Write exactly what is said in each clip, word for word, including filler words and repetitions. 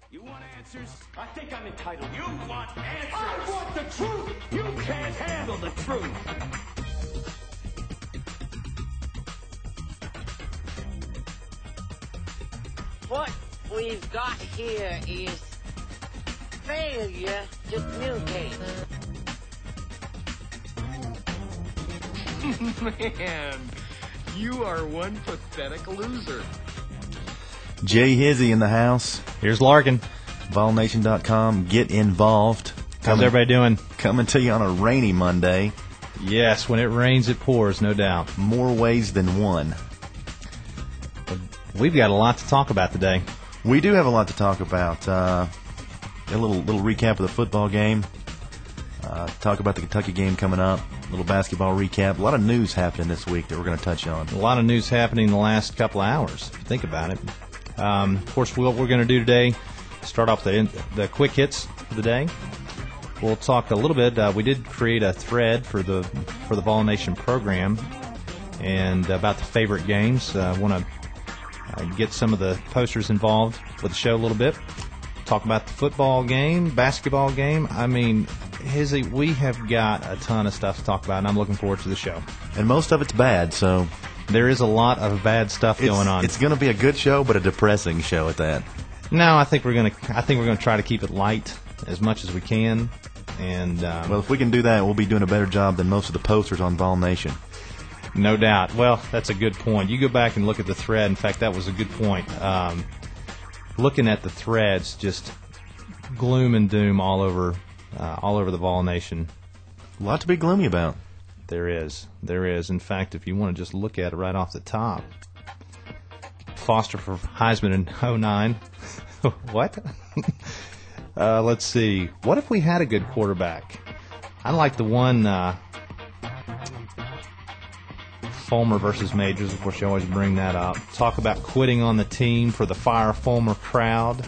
You want answers? I think I'm entitled. You want answers? I want the truth! You can't handle the truth! What we've got here is failure to communicate. Man, you are one pathetic loser. Jay Hizzy in the house. Here's Larkin. Vol Nation dot com. Get involved. How's Coming, everybody doing? Coming to you on a rainy Monday. Yes, when it rains, it pours, no doubt. More ways than one. We've got a lot to talk about today. We do have a lot to talk about. Uh, a little little recap of the football game. Uh, talk about the Kentucky game coming up. A little basketball recap. A lot of news happening this week that we're going to touch on. A lot of news happening in the last couple of hours, if you think about it. Um, of course, what we're going to do today, start off the the quick hits for the day. We'll talk a little bit. Uh, we did create a thread for the for the Vol Nation program and about the favorite games. I uh, want to uh, get some of the posters involved with the show a little bit. Talk about the football game, basketball game. I mean, Hizzy, we have got a ton of stuff to talk about, and I'm looking forward to the show. And most of it's bad, so there is a lot of bad stuff it's, going on. It's going to be a good show, but a depressing show at that. No, I think we're going to. I think we're going to try to keep it light as much as we can. And um, well, if we can do that, we'll be doing a better job than most of the posters on Vol Nation. No doubt. Well, that's a good point. You go back and look at the thread. In fact, that was a good point. Um, looking at the threads, just gloom and doom all over, uh, all over the Vol Nation. A lot to be gloomy about. There is. There is. In fact, if you want to just look at it right off the top, Foster for Heisman in oh nine. What? uh, let's see. What if we had a good quarterback? I like the one, uh, Fulmer versus Majors. Of course, you always bring that up. Talk about quitting on the team for the Fire Fulmer crowd.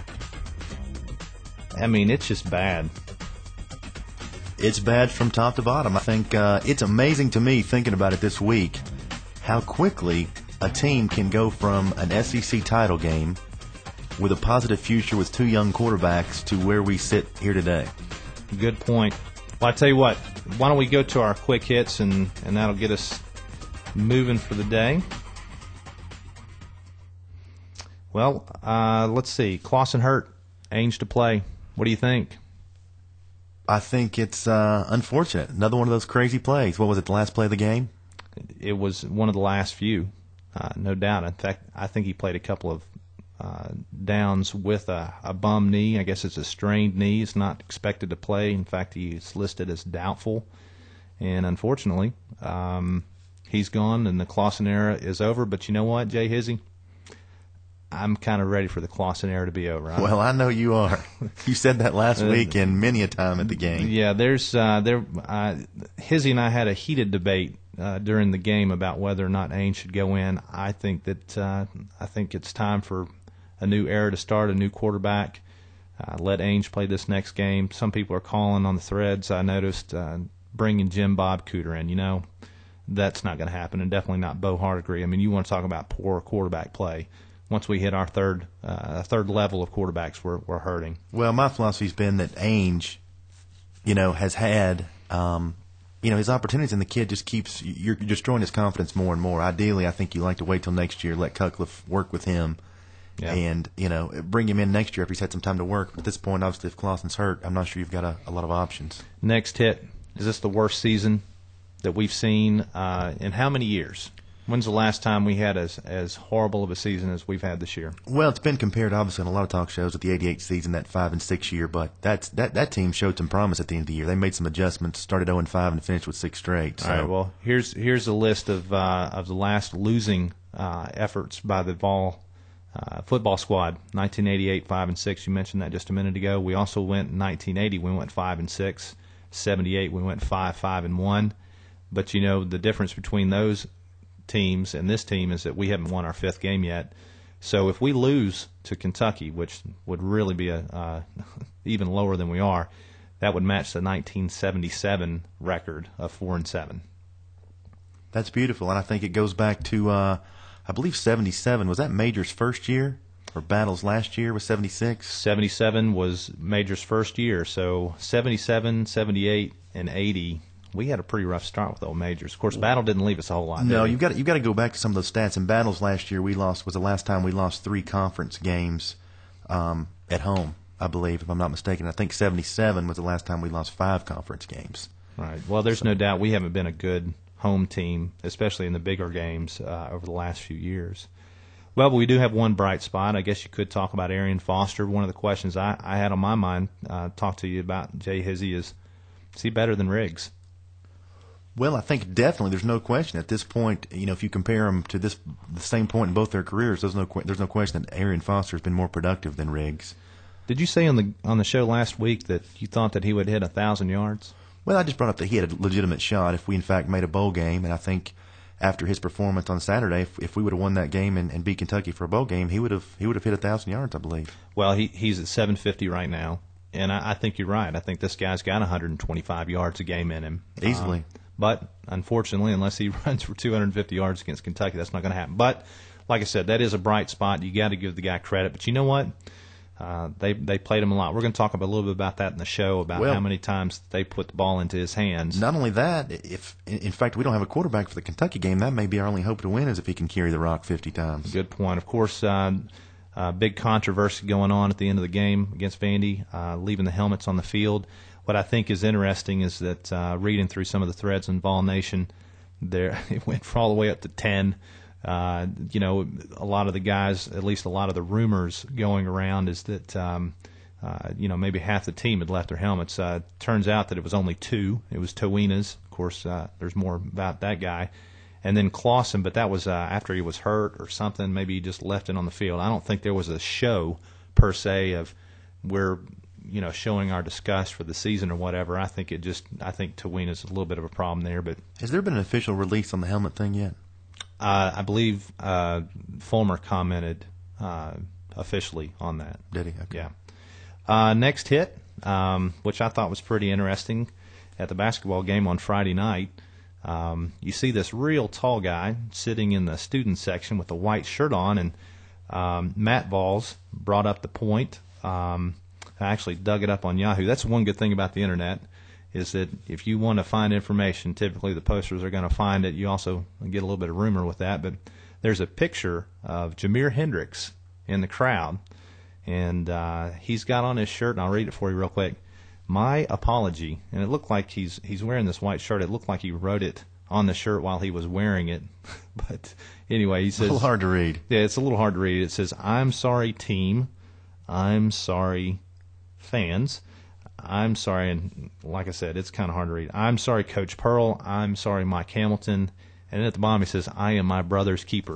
I mean, it's just bad. It's bad from top to bottom. I think uh, it's amazing to me, thinking about it this week, how quickly a team can go from an S E C title game with a positive future with two young quarterbacks to where we sit here today. Good point. Well, I tell you what, why don't we go to our quick hits, and, and that'll get us moving for the day. Well, uh, let's see. Clausen hurt. Ainge to play. What do you think? I think it's uh, unfortunate. Another one of those crazy plays. What was it, the last play of the game? It was one of the last few, uh, no doubt. In fact, I think he played a couple of uh, downs with a, a bum knee. I guess it's a strained knee. He's not expected to play. In fact, he's listed as doubtful. And unfortunately, um, he's gone, and the Clausen era is over. But you know what, Jay Hizzy? I'm kind of ready for the Clausen era to be over. I'm, well, I know you are. You said that last week and many a time at the game. Yeah, there's uh, there. Uh, Hizzy and I had a heated debate uh, during the game about whether or not Ainge should go in. I think that uh, I think it's time for a new era to start, a new quarterback. Uh, let Ainge play this next game. Some people are calling on the threads. I noticed uh, bringing Jim Bob Cooter in. You know, that's not going to happen, and definitely not Bo Hardegree. I mean, you want to talk about poor quarterback play. Once we hit our third uh, third level of quarterbacks, we're, we're hurting. Well, my philosophy's been that Ainge, you know, has had, um, you know, his opportunities, and the kid just keeps, you're, you're destroying his confidence more and more. Ideally, I think you like to wait till next year, let Cutcliffe work with him, yeah. and, you know, bring him in next year if he's had some time to work. But at this point, obviously, if Clausen's hurt, I'm not sure you've got a, a lot of options. Next hit, is this the worst season that we've seen uh, in how many years? When's the last time we had as as horrible of a season as we've had this year? Well, it's been compared, obviously, in a lot of talk shows with the eighty-eight season, that five and six year. But that's that that team showed some promise at the end of the year. They made some adjustments, started oh and five, and finished with six straight. So. All right. Well, here's here's a list of uh, of the last losing uh, efforts by the Vol uh, football squad. nineteen eighty-eight, five and six. You mentioned that just a minute ago. We also went in nineteen eighty. We went five and six. seventy-eight. We went five, five and one. But you know the difference between those teams and this team is that we haven't won our fifth game yet. So if we lose to Kentucky, which would really be a uh, even lower than we are, that would match the nineteen seventy-seven record of four and seven. That's beautiful, and I think it goes back to uh, I believe seventy-seven. Was that Major's first year? Or Battles last year was seventy-six. seventy-seven was Major's first year, so seventy-seven, seventy-eight, and eighty. We had a pretty rough start with old Majors. Of course, Battle didn't leave us a whole lot. No, did he? you've got you've got to go back to some of those stats. In Battles last year, we lost was the last time we lost three conference games um, at home, I believe, if I'm not mistaken. I think seventy-seven was the last time we lost five conference games. Right. Well, there's so. no doubt we haven't been a good home team, especially in the bigger games uh, over the last few years. Well, but we do have one bright spot. I guess you could talk about Arian Foster. One of the questions I, I had on my mind, uh, talk to you about Jay Hizzie, is is he better than Riggs? Well, I think definitely. There's no question at this point. You know, if you compare them to this the same point in both their careers, there's no there's no question that Arian Foster has been more productive than Riggs. Did you say on the on the show last week that you thought that he would hit a thousand yards? Well, I just brought up that he had a legitimate shot if we in fact made a bowl game, and I think after his performance on Saturday, if, if we would have won that game and, and beat Kentucky for a bowl game, he would have he would have hit a thousand yards, I believe. Well, he he's at seven fifty right now, and I, I think you're right. I think this guy's got one hundred twenty-five yards a game in him easily. Um, but unfortunately, unless he runs for two hundred fifty yards against Kentucky, that's not going to happen. But like I said, that is a bright spot. You got to give the guy credit. But you know what? Uh, they they played him a lot. We're going to talk about, a little bit about that in the show, about well, how many times they put the ball into his hands. Not only that, if in fact we don't have a quarterback for the Kentucky game, that may be our only hope to win, is if he can carry the rock fifty times. Good point. Of course, uh, uh, big controversy going on at the end of the game against Vandy, uh, leaving the helmets on the field. What I think is interesting is that uh, reading through some of the threads in Vol Nation, there it went all the way up to ten. Uh, you know, a lot of the guys, at least a lot of the rumors going around is that, um, uh, you know, maybe half the team had left their helmets. Uh, turns out that it was only two. It was Towina's. Of course, uh, there's more about that guy. And then Clausen, but that was uh, after he was hurt or something. Maybe he just left it on the field. I don't think there was a show, per se, of we're, you know, showing our disgust for the season or whatever. I think it just, I think Towina's a little bit of a problem there. But has there been an official release on the helmet thing yet? Uh, I believe uh, Fulmer commented uh, officially on that. Did he? Okay. Yeah. Uh, next hit, um, which I thought was pretty interesting, at the basketball game on Friday night. Um, you see this real tall guy sitting in the student section with a white shirt on, and um, Matt Valls brought up the point. Um, I actually dug it up on Yahoo. That's one good thing about the internet, is that if you want to find information, typically the posters are going to find it. You also get a little bit of rumor with that. But there's a picture of Jameer Hendricks in the crowd, and uh, he's got on his shirt, and I'll read it for you real quick. My apology. And it looked like he's he's wearing this white shirt. It looked like he wrote it on the shirt while he was wearing it. But anyway, he says... A little hard to read. Yeah, it's a little hard to read. It says, "I'm sorry, team. I'm sorry, fans. I'm sorry," and like I said, it's kind of hard to read. "I'm sorry, Coach Pearl. I'm sorry, Mike Hamilton." And then at the bottom he says, "I am my brother's keeper."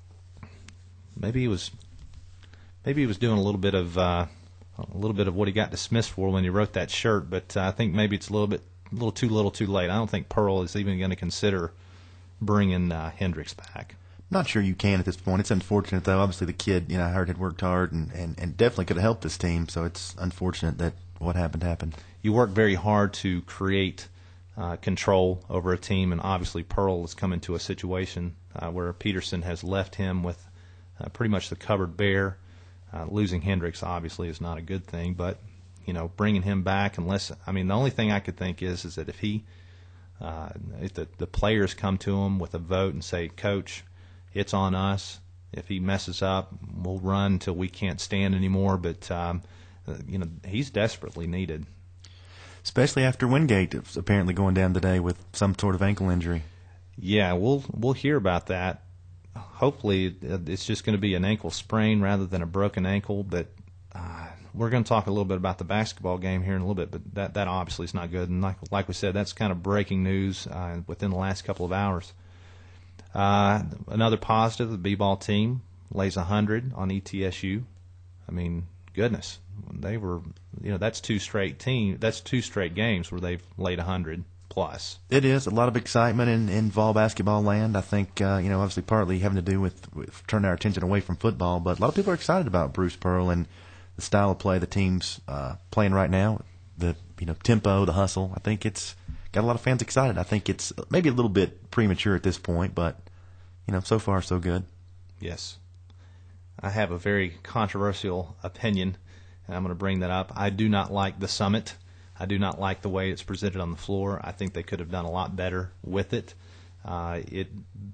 Maybe he was, maybe he was doing a little bit of, uh, a little bit of what he got dismissed for when he wrote that shirt. But uh, I think maybe it's a little bit, a little too little, too late. I don't think Pearl is even going to consider bringing uh, Hendricks back. Not sure you can at this point. It's unfortunate, though. Obviously, the kid, you know, I heard had worked hard and, and, and definitely could have helped this team. So it's unfortunate that what happened happened. You work very hard to create uh, control over a team, and obviously Pearl has come into a situation uh, where Peterson has left him with uh, pretty much the cupboard bare. Uh, losing Hendricks obviously is not a good thing, but you know, bringing him back, unless I mean, the only thing I could think is is that if he, uh, if the the players come to him with a vote and say, "Coach, it's on us. If he messes up, we'll run until we can't stand anymore." But um, you know, he's desperately needed. Especially after Wingate is apparently going down today with some sort of ankle injury. Yeah, we'll we'll hear about that. Hopefully, it's just going to be an ankle sprain rather than a broken ankle. But uh, we're going to talk a little bit about the basketball game here in a little bit. But that that obviously is not good. And like like we said, that's kind of breaking news uh, within the last couple of hours. Uh, another positive: the B-ball team lays a hundred on E T S U. I mean, goodness, they were, you know, that's two straight team, that's two straight games where they've laid a hundred plus. It is a lot of excitement in, in Vol basketball land. I think, uh, you know, obviously partly having to do with, with turning our attention away from football, but a lot of people are excited about Bruce Pearl and the style of play the team's uh, playing right now. The, you know, tempo, the hustle. I think it's got a lot of fans excited. I think it's maybe a little bit premature at this point, but you know, so far so good. Yes. I have a very controversial opinion, and I'm going to bring that up. I do not like the Summit. I do not like the way it's presented on the floor. I think they could have done a lot better with it. Uh, it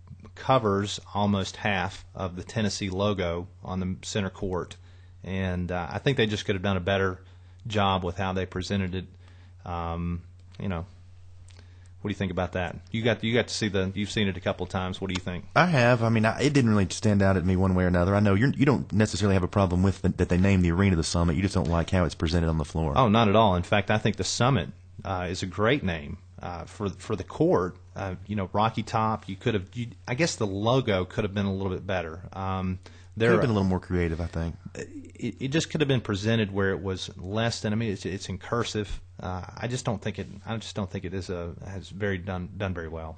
covers almost half of the Tennessee logo on the center court, and uh, I think they just could have done a better job with how they presented it. Um, you know, what do you think about that? You got you got to see the you've seen it a couple of times. What do you think? I have. I mean, I, it didn't really stand out at me one way or another. I know you're, you don't necessarily have a problem with the, that they named the arena the Summit. You just don't like how it's presented on the floor. Oh, not at all. In fact, I think the Summit uh, is a great name uh, for for the court. Uh, you know, Rocky Top. You could have. You, I guess the logo could have been a little bit better. Um, Could have been a little more creative, I think. It, it just could have been presented where it was less than. I mean, it's, it's in cursive. Uh, I just don't think it. I just don't think it is a has very done done very well.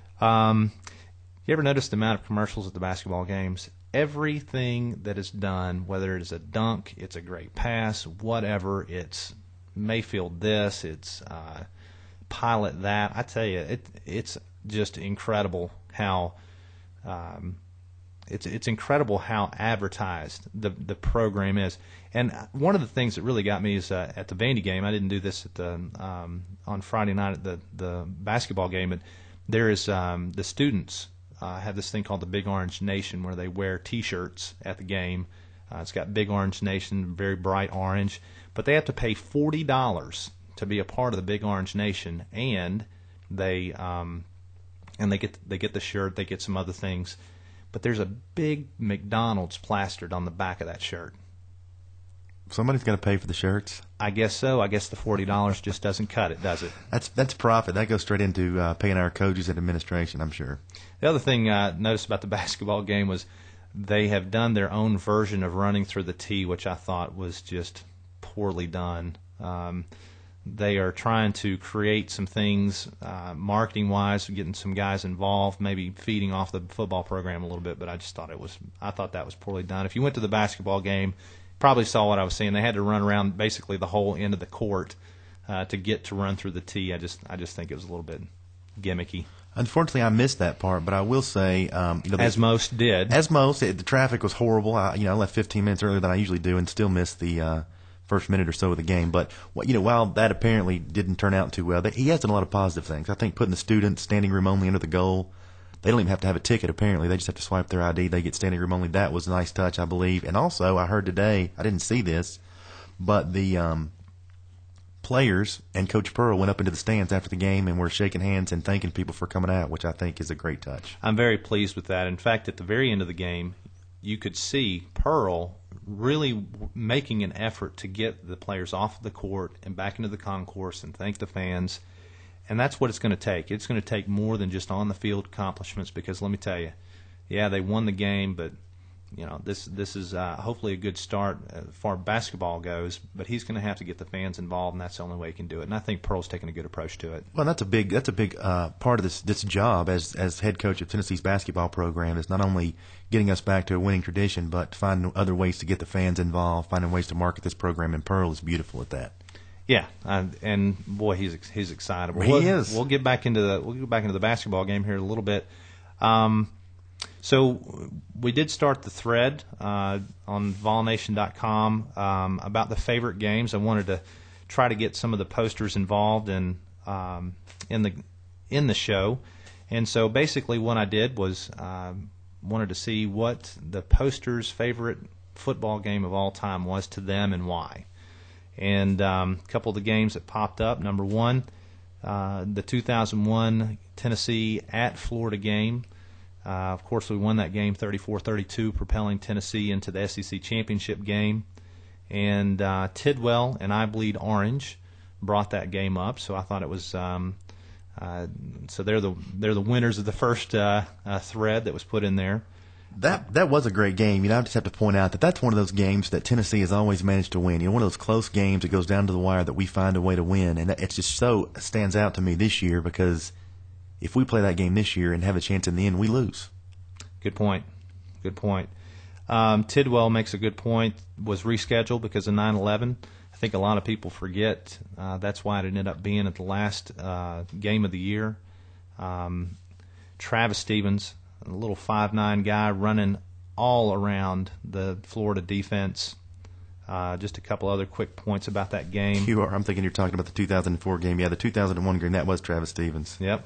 Um, you ever notice the amount of commercials at the basketball games? Everything that is done, whether it is a dunk, it's a great pass, whatever. It's Mayfield this, it's uh, Pilot that. I tell you, it it's just incredible how. Um, It's it's incredible how advertised the the program is, and one of the things that really got me is uh, at the Vandy game. I didn't do this at the um, on Friday night at the the basketball game, but there is um, the students uh, have this thing called the Big Orange Nation where they wear T-shirts at the game. Uh, it's got Big Orange Nation, very bright orange, but they have to pay forty dollars to be a part of the Big Orange Nation, and they um, and they get they get the shirt, they get some other things. But there's a big McDonald's plastered on the back of that shirt. Somebody's got to pay for the shirts. I guess so. I guess the forty dollars just doesn't cut it, does it? That's that's profit. That goes straight into uh, paying our coaches and administration, I'm sure. The other thing I noticed about the basketball game was they have done their own version of running through the tee, which I thought was just poorly done. Um, They are trying to create some things uh, marketing-wise, getting some guys involved, maybe feeding off the football program a little bit. But I just thought it was, I thought that was poorly done. If you went to the basketball game, probably saw what I was saying. They had to run around basically the whole end of the court uh, to get to run through the tee. I just, I just think it was a little bit gimmicky. Unfortunately, I missed that part, but I will say, um, you know, as most did, as most, it, the traffic was horrible. I, you know, I left fifteen minutes earlier than I usually do, and still missed the. Uh, first minute or so of the game. But, you know, while that apparently didn't turn out too well, he has done a lot of positive things. I think putting the students standing room only under the goal, they don't even have to have a ticket apparently. They just have to swipe their I D. They get standing room only. That was a nice touch, I believe. And also, I heard today, I didn't see this, but the um, players and Coach Pearl went up into the stands after the game and were shaking hands and thanking people for coming out, which I think is a great touch. I'm very pleased with that. In fact, at the very end of the game, you could see Pearl really making an effort to get the players off the court and back into the concourse and thank the fans. And that's what it's going to take. It's going to take more than just on-the-field accomplishments because, let me tell you, yeah, they won the game, but you know this this is uh, hopefully a good start as far as basketball goes. But he's going to have to get the fans involved, and that's the only way he can do it. And I think Pearl's taking a good approach to it. Well, that's a big that's a big uh, part of this this job as as head coach of Tennessee's basketball program is not only getting us back to a winning tradition, but finding other ways to get the fans involved, finding ways to market this program. And Pearl is beautiful at that. Yeah, uh, and boy, he's he's excitable. He we'll, is. We'll get back into the we'll get back into the basketball game here in a little bit. Um, so we did start the thread uh, on vol nation dot com um, about the favorite games. I wanted to try to get some of the posters involved in um, in the in the show, and so basically what I did was uh, wanted to see what the posters' favorite football game of all time was to them and why. And um, a couple of the games that popped up. Number one, uh, the two thousand one Tennessee at Florida game. Uh, of course, we won that game thirty-four thirty-two, propelling Tennessee into the S E C championship game. And uh, Tidwell and I Bleed Orange brought that game up, so I thought it was. Um, uh, so they're the they're the winners of the first uh, uh, thread that was put in there. That that was a great game. You know, I just have to point out that that's one of those games that Tennessee has always managed to win. You know, one of those close games that goes down to the wire that we find a way to win, and it just so stands out to me this year because if we play that game this year and have a chance in the end, we lose. Good point. Good point. Um, Tidwell makes a good point. Was rescheduled because of nine eleven. I think a lot of people forget uh, that's why it ended up being at the last uh, game of the year. Um, Travis Stevens, a little five nine guy running all around the Florida defense. Uh, just a couple other quick points about that game. You are. I'm thinking you're talking about the two thousand four game. Yeah, the two thousand one game, that was Travis Stevens. Yep.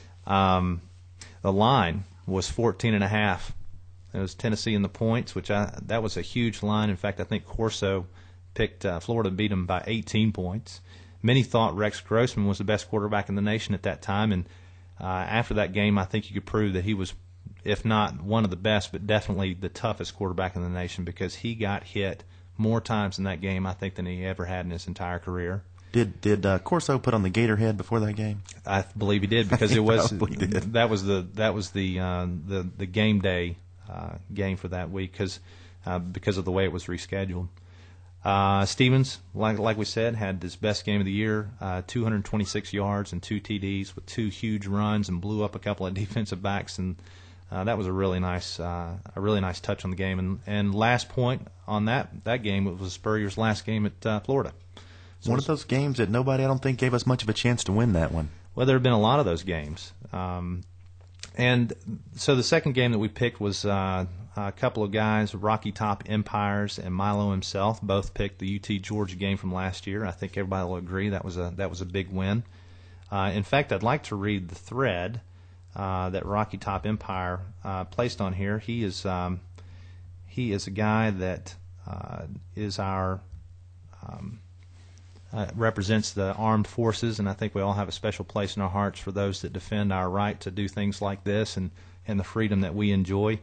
Um, the line was fourteen and a half. It was Tennessee in the points, which I, that was a huge line. In fact, I think Corso picked uh, Florida beat them by eighteen points. Many thought Rex Grossman was the best quarterback in the nation at that time, and uh, after that game, I think you could prove that he was, if not one of the best, but definitely the toughest quarterback in the nation, because he got hit more times in that game, I think, than he ever had in his entire career. Did did uh, Corso put on the gator head before that game? I believe he did, because He it was probably did. that was the that was the uh, the the game day uh, game for that week, because uh, because of the way it was rescheduled. Uh, Stevens, like like we said, had his best game of the year, uh, two hundred twenty-six yards and two T Ds with two huge runs, and blew up a couple of defensive backs, and uh, that was a really nice uh, a really nice touch on the game. And and last point on that that game, it was Spurrier's last game at uh, Florida. So one of those games that nobody, I don't think, gave us much of a chance to win that one. Well, there have been a lot of those games. Um, and so the second game that we picked was uh, a couple of guys, Rocky Top Empires and Milo himself, both picked the U T Georgia game from last year. I think everybody will agree that was a that was a big win. Uh, in fact, I'd like to read the thread uh, that Rocky Top Empire uh, placed on here. He is um, he is a guy that uh, is our um, Uh, represents the armed forces, and I think we all have a special place in our hearts for those that defend our right to do things like this and, and the freedom that we enjoy.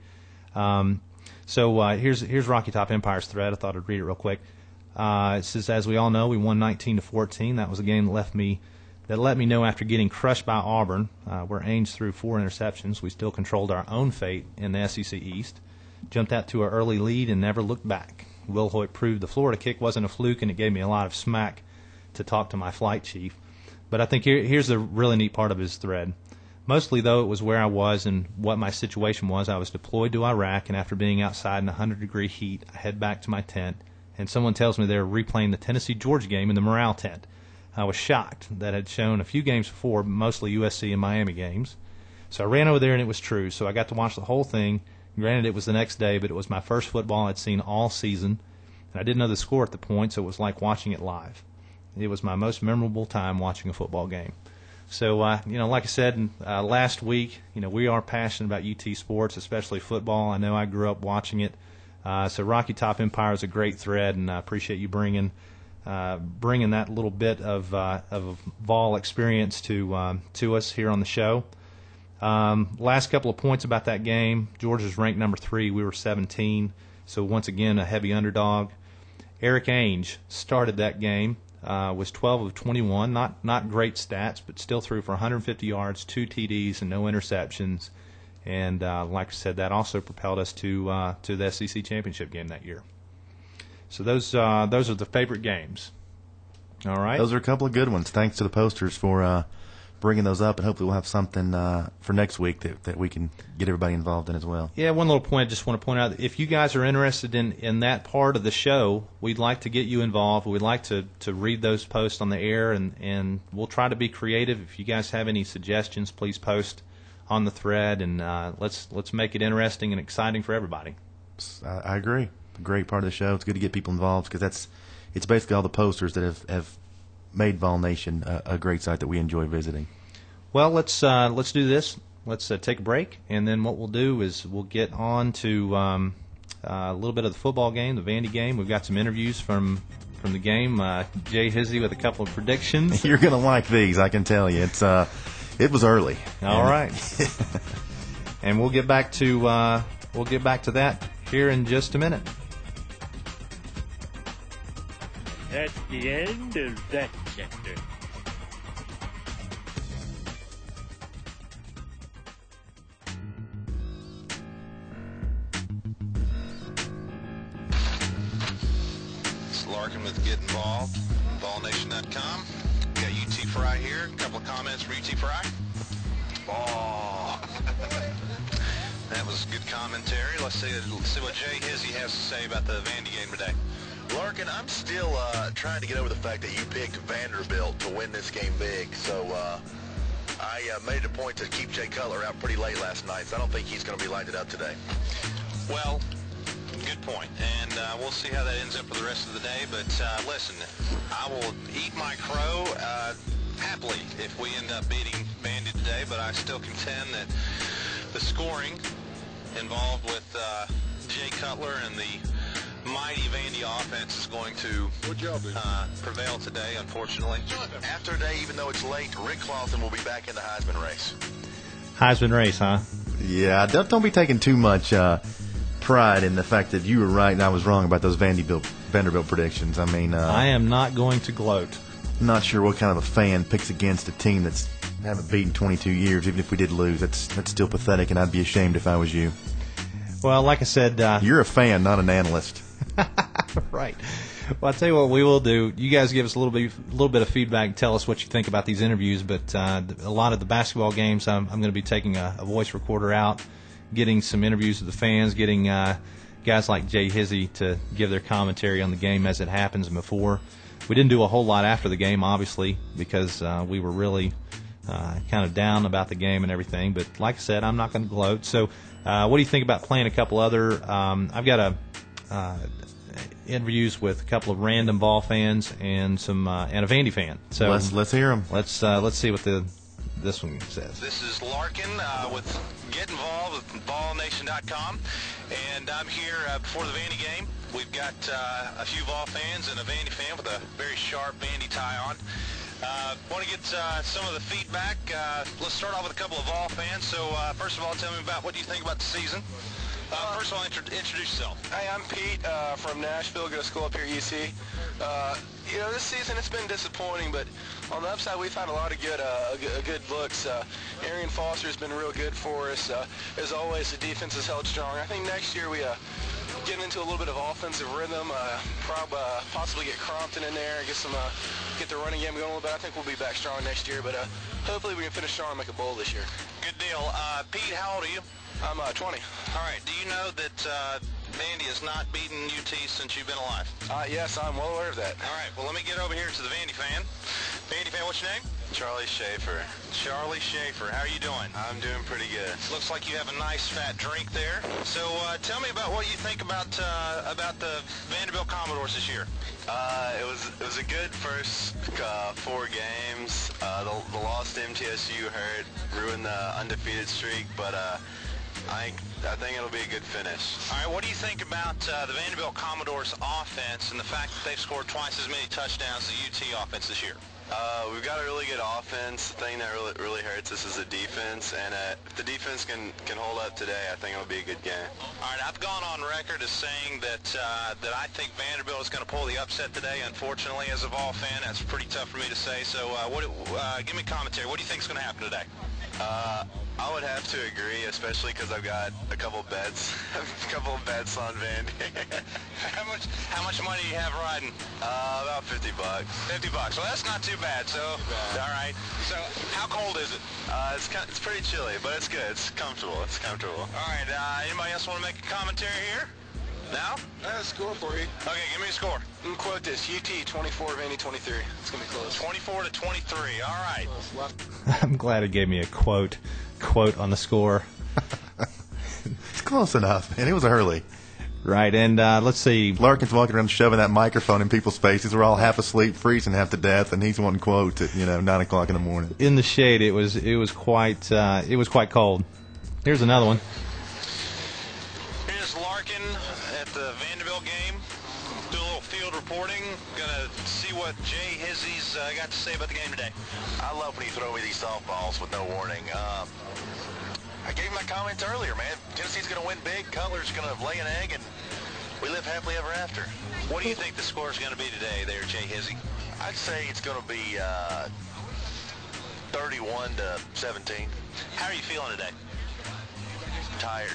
Um, so uh, here's here's Rocky Top Empire's thread. I thought I'd read it real quick. Uh, it says, as we all know, we won nineteen to fourteen. That was a game that left me that let me know after getting crushed by Auburn, uh, where Ainge threw four interceptions, we still controlled our own fate in the S E C East. Jumped out to an early lead and never looked back. Will Hoyt proved the Florida kick wasn't a fluke, and it gave me a lot of smack to talk to my flight chief. But I think here, here's the really neat part of his thread. Mostly, though, it was where I was and what my situation was. I was deployed to Iraq, and after being outside in one hundred degree heat, I head back to my tent, and someone tells me they're replaying the Tennessee-Georgia game in the morale tent. I was shocked. That had shown a few games before, mostly U S C and Miami games. So I ran over there, and it was true. So I got to watch the whole thing. Granted, it was the next day, but it was my first football I'd seen all season, and I didn't know the score at the point, so it was like watching it live. It was my most memorable time watching a football game. So, uh, you know, like I said uh, last week, you know, we are passionate about U T sports, especially football. I know I grew up watching it. Uh, so Rocky Top Empire is a great thread, and I appreciate you bringing uh, bringing that little bit of uh, of Vol experience to um, to us here on the show. Um, last couple of points about that game. Georgia's ranked number three. We were seventeen. So once again, a heavy underdog. Eric Ainge started that game. Uh, was twelve of twenty-one, not not great stats, but still threw for one hundred fifty yards, two T Ds, and no interceptions. And uh, like I said, that also propelled us to uh, to the S E C championship game that year. So those uh, those are the favorite games. All right. Those are a couple of good ones. Thanks to the posters for uh, bringing those up, and hopefully we'll have something uh, for next week that, that we can get everybody involved in as well. Yeah, one little point I just want to point out. If you guys are interested in, in that part of the show, we'd like to get you involved. We'd like to, to read those posts on the air, and, and we'll try to be creative. If you guys have any suggestions, please post on the thread, and uh, let's let's make it interesting and exciting for everybody. I, I agree. A great part of the show. It's good to get people involved because that's it's basically all the posters that have, have made Vol Nation a, a great site that we enjoy visiting. Well, let's uh, let's do this. Let's uh, take a break, and then what we'll do is we'll get on to um, uh, a little bit of the football game, the Vandy game. We've got some interviews from from the game. Uh, Jay Hizzy with a couple of predictions. You're going to like these, I can tell you. It's uh, it was early. All right, and we'll get back to uh, we'll get back to that here in just a minute. That's the end of that chapter. Larkin with Get Involved, Vol Nation dot com. Got U T Fry here. A couple of comments for U T Fry. Oh, that was good commentary. Let's see, let's see what Jay Hizzy has to say about the Vandy game today. Larkin, I'm still uh, trying to get over the fact that you picked Vanderbilt to win this game big. So uh, I uh, made it a point to keep Jay Cutler out pretty late last night, so I don't think he's going to be lighting it up today. Well, good point. And uh, we'll see how that ends up for the rest of the day. But uh, listen, I will eat my crow uh, happily if we end up beating Vandy today. But I still contend that the scoring involved with uh, Jay Cutler and the mighty Vandy offense is going to uh, prevail today, unfortunately. After today, even though it's late, Rick Clawson will be back in the Heisman race. Heisman race, huh? Yeah, don't, don't be taking too much uh, pride in the fact that you were right and I was wrong about those Vanderbilt Vanderbilt predictions. I mean, uh, I am not going to gloat. Not sure what kind of a fan picks against a team that's haven't beaten twenty-two years. Even if we did lose, that's that's still pathetic, and I'd be ashamed if I was you. Well, like I said, uh, you're a fan, not an analyst. Right. Well, I'll tell you what we will do. You guys give us a little bit, a little bit of feedback. Tell us what you think about these interviews. But uh, a lot of the basketball games, I'm, I'm going to be taking a, a voice recorder out, getting some interviews with the fans, getting uh, guys like Jay Hizzy to give their commentary on the game as it happens. And before, we didn't do a whole lot after the game, obviously, because uh, we were really uh, kind of down about the game and everything. But like I said, I'm not going to gloat. So, uh, what do you think about playing a couple other? Um, I've got a. Uh, interviews with a couple of random Vol fans and some uh, and a Vandy fan. So let's let's hear them. Let's uh, let's see what the this one says. This is Larkin uh, with Get Involved with Vol Nation dot com, and I'm here uh, before the Vandy game. We've got uh, a few Vol fans and a Vandy fan with a very sharp Vandy tie on. Uh, want to get uh, some of the feedback. Uh, let's start off with a couple of Vol fans. So uh, first of all, tell me about what you think about the season. Uh, first of all, intro introduce yourself. Hey, I'm Pete uh, from Nashville. Go to school up here at U C. Uh, you know, this season it's been disappointing, but on the upside, we've had a lot of good, uh, good, good looks. Uh, Arian Foster's been real good for us. Uh, as always, the defense has held strong. I think next year we uh, get into a little bit of offensive rhythm. Uh, prob, uh, possibly get Crompton in there, get some, uh, get the running game going a little bit. I think we'll be back strong next year, but uh, hopefully we can finish strong and make a bowl this year. Good deal. Uh, Pete, how old are you? I'm uh, twenty. All right. Do you know that uh, Vandy has not beaten U T since you've been alive? Uh, yes, I'm well aware of that. All right. Well, let me get over here to the Vandy fan. Vandy fan, what's your name? Charlie Schaefer. Charlie Schaefer. How are you doing? I'm doing pretty good. Looks like you have a nice fat drink there. So uh, tell me about what you think about uh, about the Vanderbilt Commodores this year. Uh, it was it was a good first uh, four games. Uh, the, the loss to M T S U hurt, ruined the undefeated streak, but uh, I I think it'll be a good finish. All right, what do you think about uh, the Vanderbilt Commodores offense and the fact that they've scored twice as many touchdowns as the U T offense this year? Uh, we've got a really good offense. The thing that really really hurts us is the defense, and uh, if the defense can can hold up today, I think it'll be a good game. All right, I've gone on record as saying that uh, that I think Vanderbilt is going to pull the upset today. Unfortunately, as a Vol fan, that's pretty tough for me to say. So, uh, what? Uh, give me commentary. What do you think is going to happen today? Uh, I would have to agree, especially because I've got a couple bets, a couple of bets on Vandy. How much? How much money do you have riding? Uh, about fifty bucks. Fifty bucks. Well, that's not too bad. So, all right. So, how cold is it? Uh, it's kind, it's pretty chilly, but it's good. It's comfortable. It's comfortable. All right. Uh, anybody else want to make a commentary here? Now? Uh, score for you. Okay, give me a score. You can quote this: U T twenty-four, Vandy twenty-three. It's gonna be close. twenty-four to twenty-three. All right. I'm glad it gave me a quote quote on the score. It's close enough, and it was early. Right, and uh, let's see. Larkin's walking around shoving that microphone in people's faces. We're all half asleep, freezing half to death, and he's wanting quotes at you know nine o'clock in the morning. In the shade, it was it was quite uh, it was quite cold. Here's another one. Here's Larkin at the Vanderbilt game. Do a little field reporting. Gonna see what Jay Hizzy's uh, got to say about the game today. I love when you throw me these softballs with no warning. Um, I gave my comments earlier, man. Tennessee's going to win big. Cutler's going to lay an egg, and we live happily ever after. What do you think the score is going to be today there, Jay Hizzy? I'd say it's going to be uh, thirty-one to seventeen. How are you feeling today? Tired.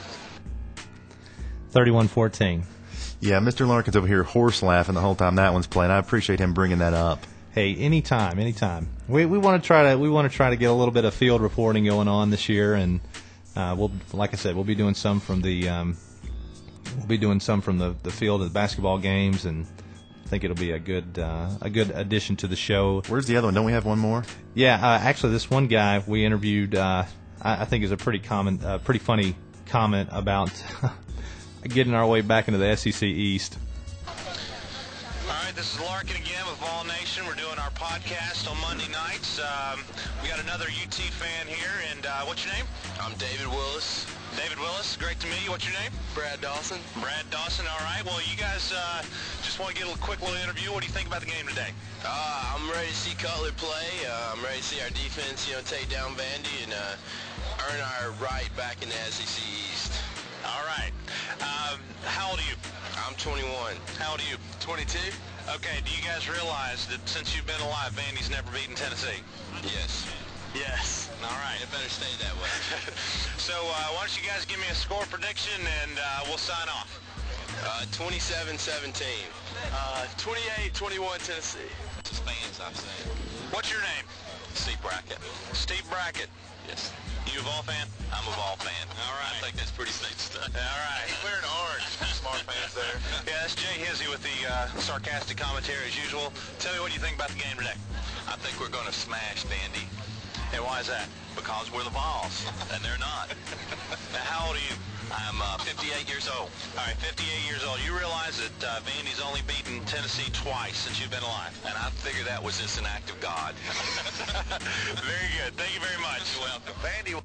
thirty-one fourteen. Yeah, Mister Larkin's over here horse laughing the whole time that one's playing. I appreciate him bringing that up. Hey, anytime, anytime. We we want to try to we want to try to get a little bit of field reporting going on this year, and uh, we'll like I said, we'll be doing some from the um, we'll be doing some from the, the field of the basketball games, and I think it'll be a good uh, a good addition to the show. Where's the other one? Don't we have one more? Yeah, uh, actually, this one guy we interviewed, uh, I, I think is a pretty common, uh, pretty funny comment about. getting our way back into the S E C East. All right, this is Larkin again with Vol Nation. We're doing our podcast on Monday nights. Um, we got another U T fan here, and uh, what's your name? I'm David Willis. David Willis, great to meet you. What's your name? Brad Dawson. Brad Dawson, all right. Well, you guys uh, just want to get a quick little interview. What do you think about the game today? Uh, I'm ready to see Cutler play. Uh, I'm ready to see our defense, you know, take down Vandy and uh, earn our right back in the S E C East. All right. Um, how old are you? I'm twenty-one. How old are you? twenty-two? Okay, do you guys realize that since you've been alive, Vandy's never beaten Tennessee? Yes. Yes. All right. It better stay that way. So uh, why don't you guys give me a score prediction, and uh, we'll sign off. Uh, twenty-seven seventeen. Uh, twenty-eight twenty-one Tennessee. Just fans, I've seen. What's your name? Steve Brackett. Steve Brackett. Yes. You a Vol fan? I'm a Vol fan. All right. I think that's pretty safe stuff. All right. He's wearing orange. Smart fans there. Yeah, that's Jay Hizzy with the uh, sarcastic commentary as usual. Tell me, what do you think about the game today? I think we're going to smash Vandy. And why is that? Because we're the Vols, and they're not. Now, how old are you? I'm uh, fifty-eight years old. All right, fifty-eight years old. You realize that uh, Vandy's only beaten Tennessee twice since you've been alive. And I figure that was just an act of God. Very good. Thank you very much. You're welcome. Vandy.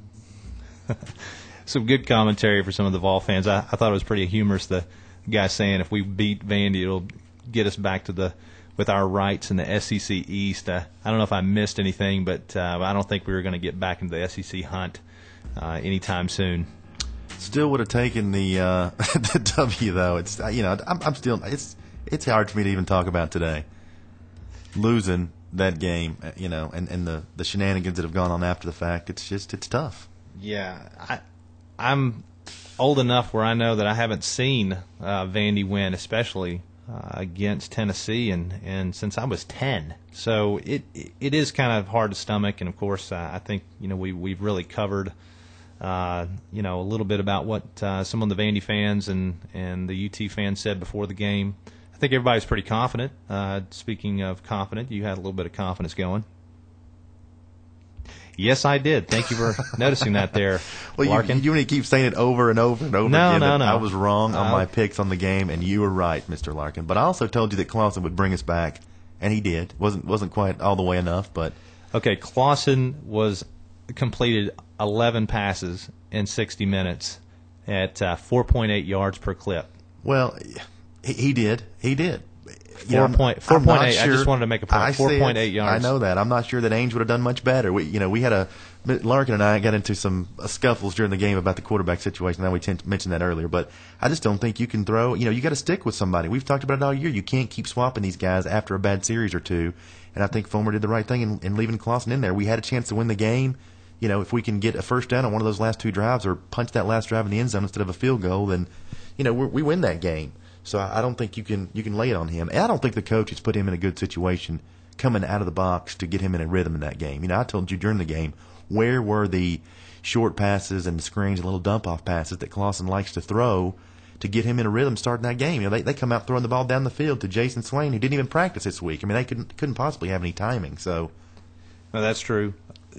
Some good commentary for some of the Vol fans. I, I thought it was pretty humorous, the guy saying if we beat Vandy, it'll get us back to the with our rights in the S E C East. Uh, I don't know if I missed anything, but uh, I don't think we were going to get back into the S E C hunt uh, anytime soon. Still would have taken the uh, the W though. It's you know I'm, I'm still it's it's hard for me to even talk about today. Losing that game, you know, and, and the, the shenanigans that have gone on after the fact. It's just it's tough. Yeah, I, I'm old enough where I know that I haven't seen uh, Vandy win, especially uh, against Tennessee, and, and since I was ten. So it it is kind of hard to stomach, and of course uh, I think you know we we've really covered uh, you know a little bit about what uh, some of the Vandy fans and and the U T fans said before the game. I think everybody's pretty confident. Uh, speaking of confident, you had a little bit of confidence going. Yes, I did. Thank you for noticing that there, well, Larkin. You, you, you keep saying it over and over and over no, again. No, no, I was wrong on uh, my picks on the game, and you were right, Mister Larkin. But I also told you that Clausen would bring us back, and he did. wasn't wasn't quite all the way enough, but okay. Clausen was completed eleven passes in sixty minutes at uh, four point eight yards per clip. Well, he, he did. He did. Four know, point four point eight. Sure. I just wanted to make a point. Four point eight yards. I know that. I'm not sure that Ainge would have done much better. We, you know, we had a Larkin and I got into some uh, scuffles during the game about the quarterback situation. Now we t- mentioned that earlier, but I just don't think you can throw. You know, you got to stick with somebody. We've talked about it all year. You can't keep swapping these guys after a bad series or two. And I think Fulmer did the right thing in, in leaving Clausen in there. We had a chance to win the game. You know, if we can get a first down on one of those last two drives or punch that last drive in the end zone instead of a field goal, then you know we're, we win that game. So I don't think you can you can lay it on him. And I don't think the coach has put him in a good situation coming out of the box to get him in a rhythm in that game. You know, I told you during the game, where were the short passes and the screens and little dump-off passes that Clausen likes to throw to get him in a rhythm starting that game? You know, they they come out throwing the ball down the field to Jason Swain, who didn't even practice this week. I mean, they couldn't couldn't possibly have any timing. So, no, that's true.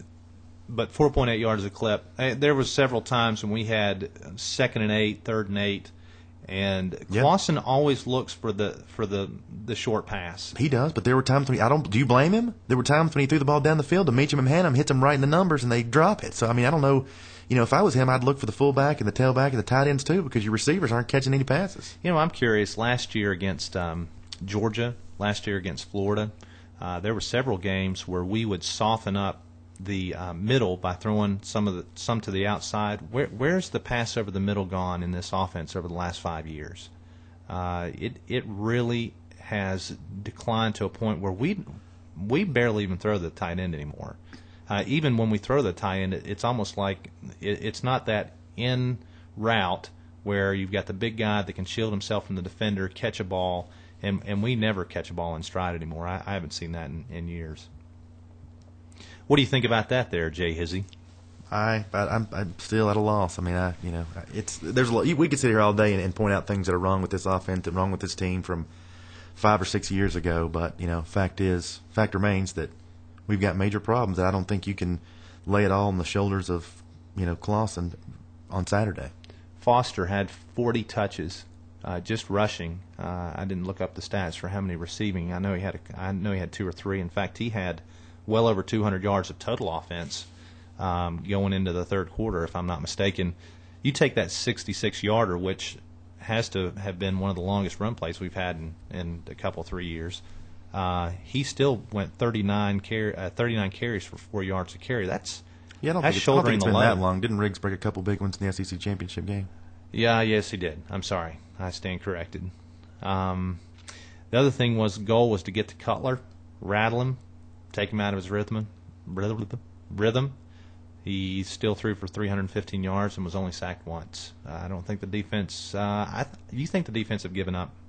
But four point eight yards a clip. There was several times when we had second and eight, third and eight. And Clausen yep. always looks for the for the, the short pass. He does, but there were times when he, I don't. Do you blame him? There were times when he threw the ball down the field to Meacham and Hannum, hits him right in the numbers, and they drop it. So I mean, I don't know. You know, if I was him, I'd look for the fullback and the tailback and the tight ends too, because your receivers aren't catching any passes. You know, I'm curious. Last year against um, Georgia, last year against Florida, uh, there were several games where we would soften up the uh, middle by throwing some of the some to the outside. Where, where's the pass over the middle gone in this offense over the last five years? Uh, it it really has declined to a point where we we barely even throw the tight end anymore. Uh, even when we throw the tight end, it, it's almost like it, it's not that in route where you've got the big guy that can shield himself from the defender, catch a ball, and and we never catch a ball in stride anymore. I, I haven't seen that in, in years. What do you think about that, there, Jay Hizzy? I, I'm, I'm still at a loss. I mean, I, you know, it's there's a lot. We could sit here all day and, and point out things that are wrong with this offense and wrong with this team from five or six years ago. But you know, fact is, fact remains that we've got major problems that I don't think you can lay it all on the shoulders of you know Clausen on Saturday. Foster had forty touches, uh, just rushing. Uh, I didn't look up the stats for how many receiving. I know he had. A, I know he had two or three. In fact, he had well over two hundred yards of total offense um, going into the third quarter, if I'm not mistaken. You take that sixty-six yarder, which has to have been one of the longest run plays we've had in, in a couple, three years. Uh, he still went thirty-nine, car- uh, thirty-nine carries for four yards a carry. That's yeah, I don't that's think it's, I don't think it's the been load. that long. Didn't Riggs break a couple big ones in the S E C championship game? Yeah, yes, he did. I'm sorry. I stand corrected. Um, the other thing was the goal was to get to Cutler, rattle him, take him out of his rhythm. Rhythm. He still threw for three hundred fifteen yards and was only sacked once. Uh, I don't think the defense. Uh, I th- you think the defense have given up?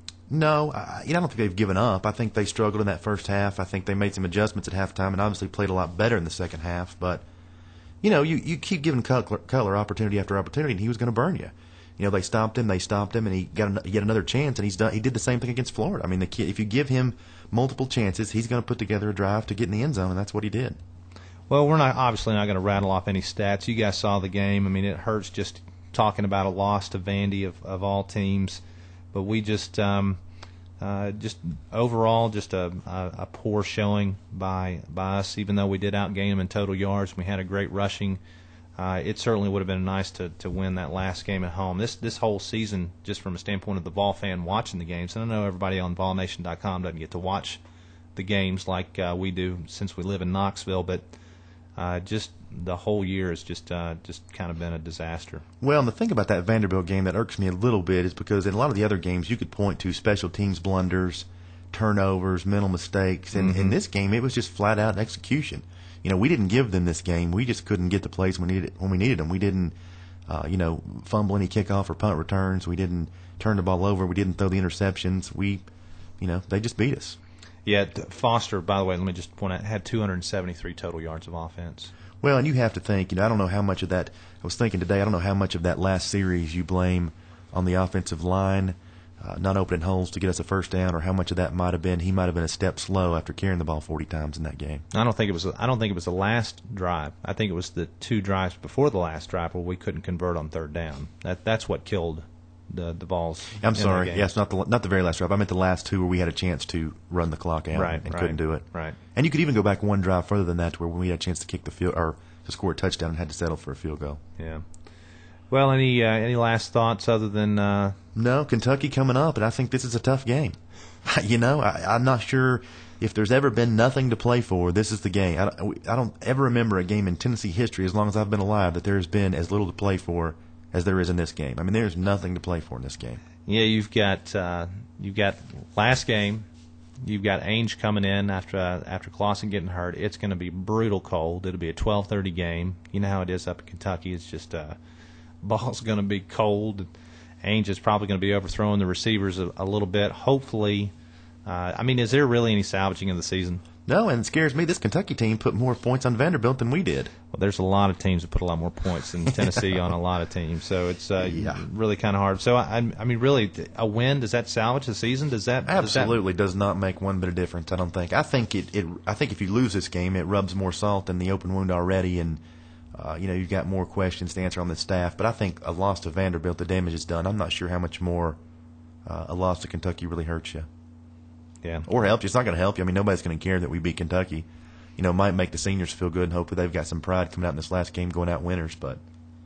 No, I, you know, I don't think they've given up. I think they struggled in that first half. I think they made some adjustments at halftime and obviously played a lot better in the second half. But you know, you, you keep giving Cutler, Cutler opportunity after opportunity, and he was going to burn you. You know, they stopped him, they stopped him, and he got an, yet another chance, and he's done. He did the same thing against Florida. I mean, the kid, if you give him multiple chances, he's going to put together a drive to get in the end zone, and that's what he did. Well, we're not obviously not going to rattle off any stats. You guys saw the game. I mean, it hurts just talking about a loss to Vandy of, of all teams, but we just um, uh, just overall just a, a, a poor showing by by us. Even though we did outgain them in total yards, we had a great rushing. Uh, it certainly would have been nice to, to win that last game at home. This this whole season, just from a standpoint of the Vol fan watching the games, and I know everybody on vol nation dot com doesn't get to watch the games like uh, we do since we live in Knoxville, but uh, just the whole year has just uh, just kind of been a disaster. Well, and the thing about that Vanderbilt game that irks me a little bit is because in a lot of the other games you could point to special teams blunders, turnovers, mental mistakes, and Mm-hmm. in this game it was just flat out execution. You know, we didn't give them this game. We just couldn't get the plays when we needed when we needed them. We didn't, uh, you know, fumble any kickoff or punt returns. We didn't turn the ball over. We didn't throw the interceptions. We, you know, they just beat us. Yeah, Foster, by the way, let me just point out, had two hundred seventy-three total yards of offense. Well, and you have to think, you know, I don't know how much of that, I was thinking today, I don't know how much of that last series you blame on the offensive line uh, not opening holes to get us a first down, or how much of that might have been he might have been a step slow after carrying the ball forty times in that game. I don't think it was. I don't think it was the last drive. I think it was the two drives before the last drive where we couldn't convert on third down. That that's what killed the the Vols. I'm in sorry. that game. Yes, not the not the very last drive. I meant the last two where we had a chance to run the clock out Right, and right, couldn't do it. right. And you could even go back one drive further than that, to where we had a chance to kick the field or to score a touchdown and had to settle for a field goal. Yeah. Well, any uh, any last thoughts other than uh, No, Kentucky coming up, and I think this is a tough game. You know, I, I'm not sure if there's ever been nothing to play for. This is the game. I, don't- I don't ever remember a game in Tennessee history, as long as I've been alive, that there has been as little to play for as there is in this game. I mean, there's nothing to play for in this game. yeah, you've got uh, you've got last game. You've got Ainge coming in after uh, after Clausen getting hurt. It's going to be brutal cold. It'll be a twelve thirty game. You know how it is up in Kentucky. It's just uh, ball's going to be cold. Ainge is probably going to be overthrowing the receivers a, a little bit. Hopefully, uh, I mean, is there really any salvaging of the season? No, and it scares me. This Kentucky team put more points on Vanderbilt than we did. Well, there's a lot of teams that put a lot more points than Tennessee on a lot of teams, so it's uh, Yeah. really kind of hard. So, I, I mean, really, a win, does that salvage the season? Does that does that- Absolutely does not make one bit of difference. I don't think. I think it, it. I think if you lose this game, it rubs more salt in the open wound already, and uh, you know you've got more questions to answer on the staff. But I think a loss to Vanderbilt, the damage is done. I'm not sure how much more uh, a loss to Kentucky really hurts you. Yeah. Or helps you. It's not going to help you. I mean, nobody's going to care that we beat Kentucky. You know, it might make the seniors feel good, and hopefully they've got some pride coming out in this last game, going out winners. But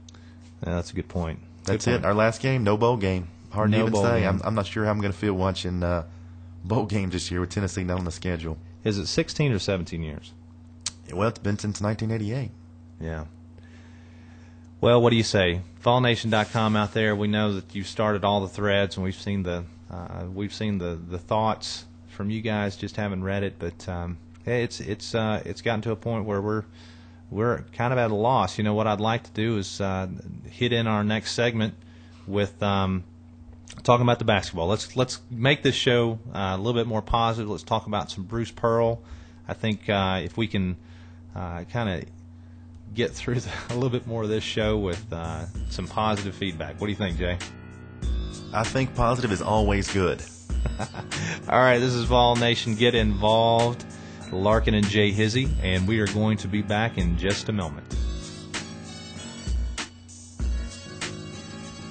Yeah, that's a good point. that's Good it. point. Our last game, no bowl game. Hard No to even bowl say. game. I'm, I'm not sure how I'm going to feel watching uh, bowl games this year with Tennessee not on the schedule. Is it sixteen or seventeen years? Well, it's been since nineteen eighty-eight. Yeah. Well, what do you say? vol nation dot com out there. We know that you started all the threads, and we've seen the uh, we've seen the, the thoughts from you guys. Just haven't read it, but um, hey, it's it's uh, it's gotten to a point where we're we're kind of at a loss. You know what I'd like to do is uh, hit in our next segment with um, talking about the basketball. Let's let's make this show uh, a little bit more positive. Let's talk about some Bruce Pearl. I think uh, if we can uh, kind of get through the, a little bit more of this show with uh, some positive feedback. What do you think, Jay? I think positive is always good. All right, this is Vol Nation. Get involved. Larkin and Jay Hizzy, and we are going to be back in just a moment.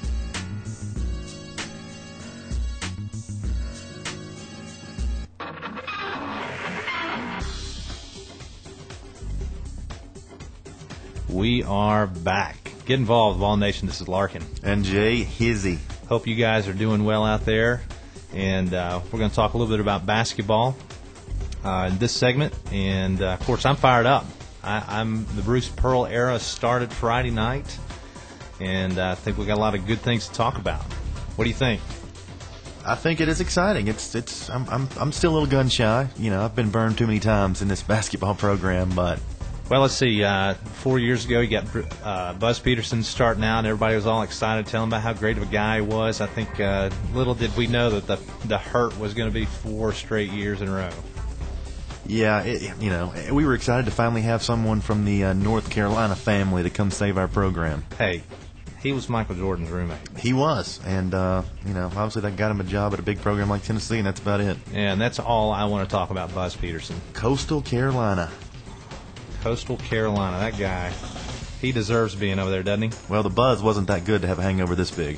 We are back. Get involved, Vol Nation. This is Larkin. And Jay Hizzy. Hope you guys are doing well out there. And uh, we're going to talk a little bit about basketball uh, in this segment. And, uh, of course, I'm fired up. I, I'm the Bruce Pearl era started Friday night. And uh, I think we got a lot of good things to talk about. What do you think? I think it is exciting. It's it's. I'm I'm I'm still a little gun shy. You know, I've been burned too many times in this basketball program. But well, let's see. Uh, four years ago, you got uh, Buzz Peterson starting out, and everybody was all excited, telling about how great of a guy he was. I think uh, little did we know that the the hurt was going to be four straight years in a row. Yeah, it, you know, we were excited to finally have someone from the uh, North Carolina family to come save our program. Hey. He was Michael Jordan's roommate. He was, and uh, you know, obviously that got him a job at a big program like Tennessee, and that's about it. Yeah, and that's all I want to talk about. Buzz Peterson, Coastal Carolina. Coastal Carolina, that guy, he deserves being over there, doesn't he? Well, the Buzz wasn't that good to have a hangover this big.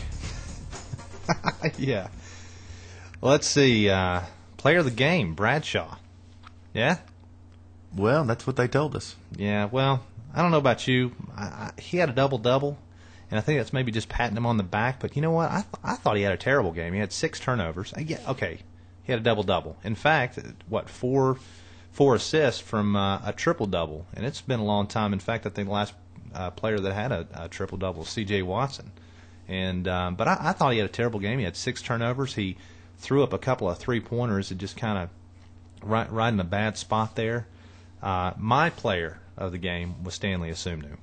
Yeah. Let's see. Uh, player of the game, Bradshaw. Yeah. Well, that's what they told us. Yeah. Well, I don't know about you. I, I, he had a double double. And I think that's maybe just patting him on the back. But you know what? I th- I thought he had a terrible game. He had six turnovers. Uh, yeah, okay. He had a double-double. In fact, what, four four assists from uh, a triple-double. And it's been a long time. In fact, I think the last uh, player that had a, a triple-double was C J Watson. And um, But I, I thought he had a terrible game. He had six turnovers. He threw up a couple of three-pointers and just kind of right, right in a bad spot there. Uh, my player of the game was Stanley Asumnu.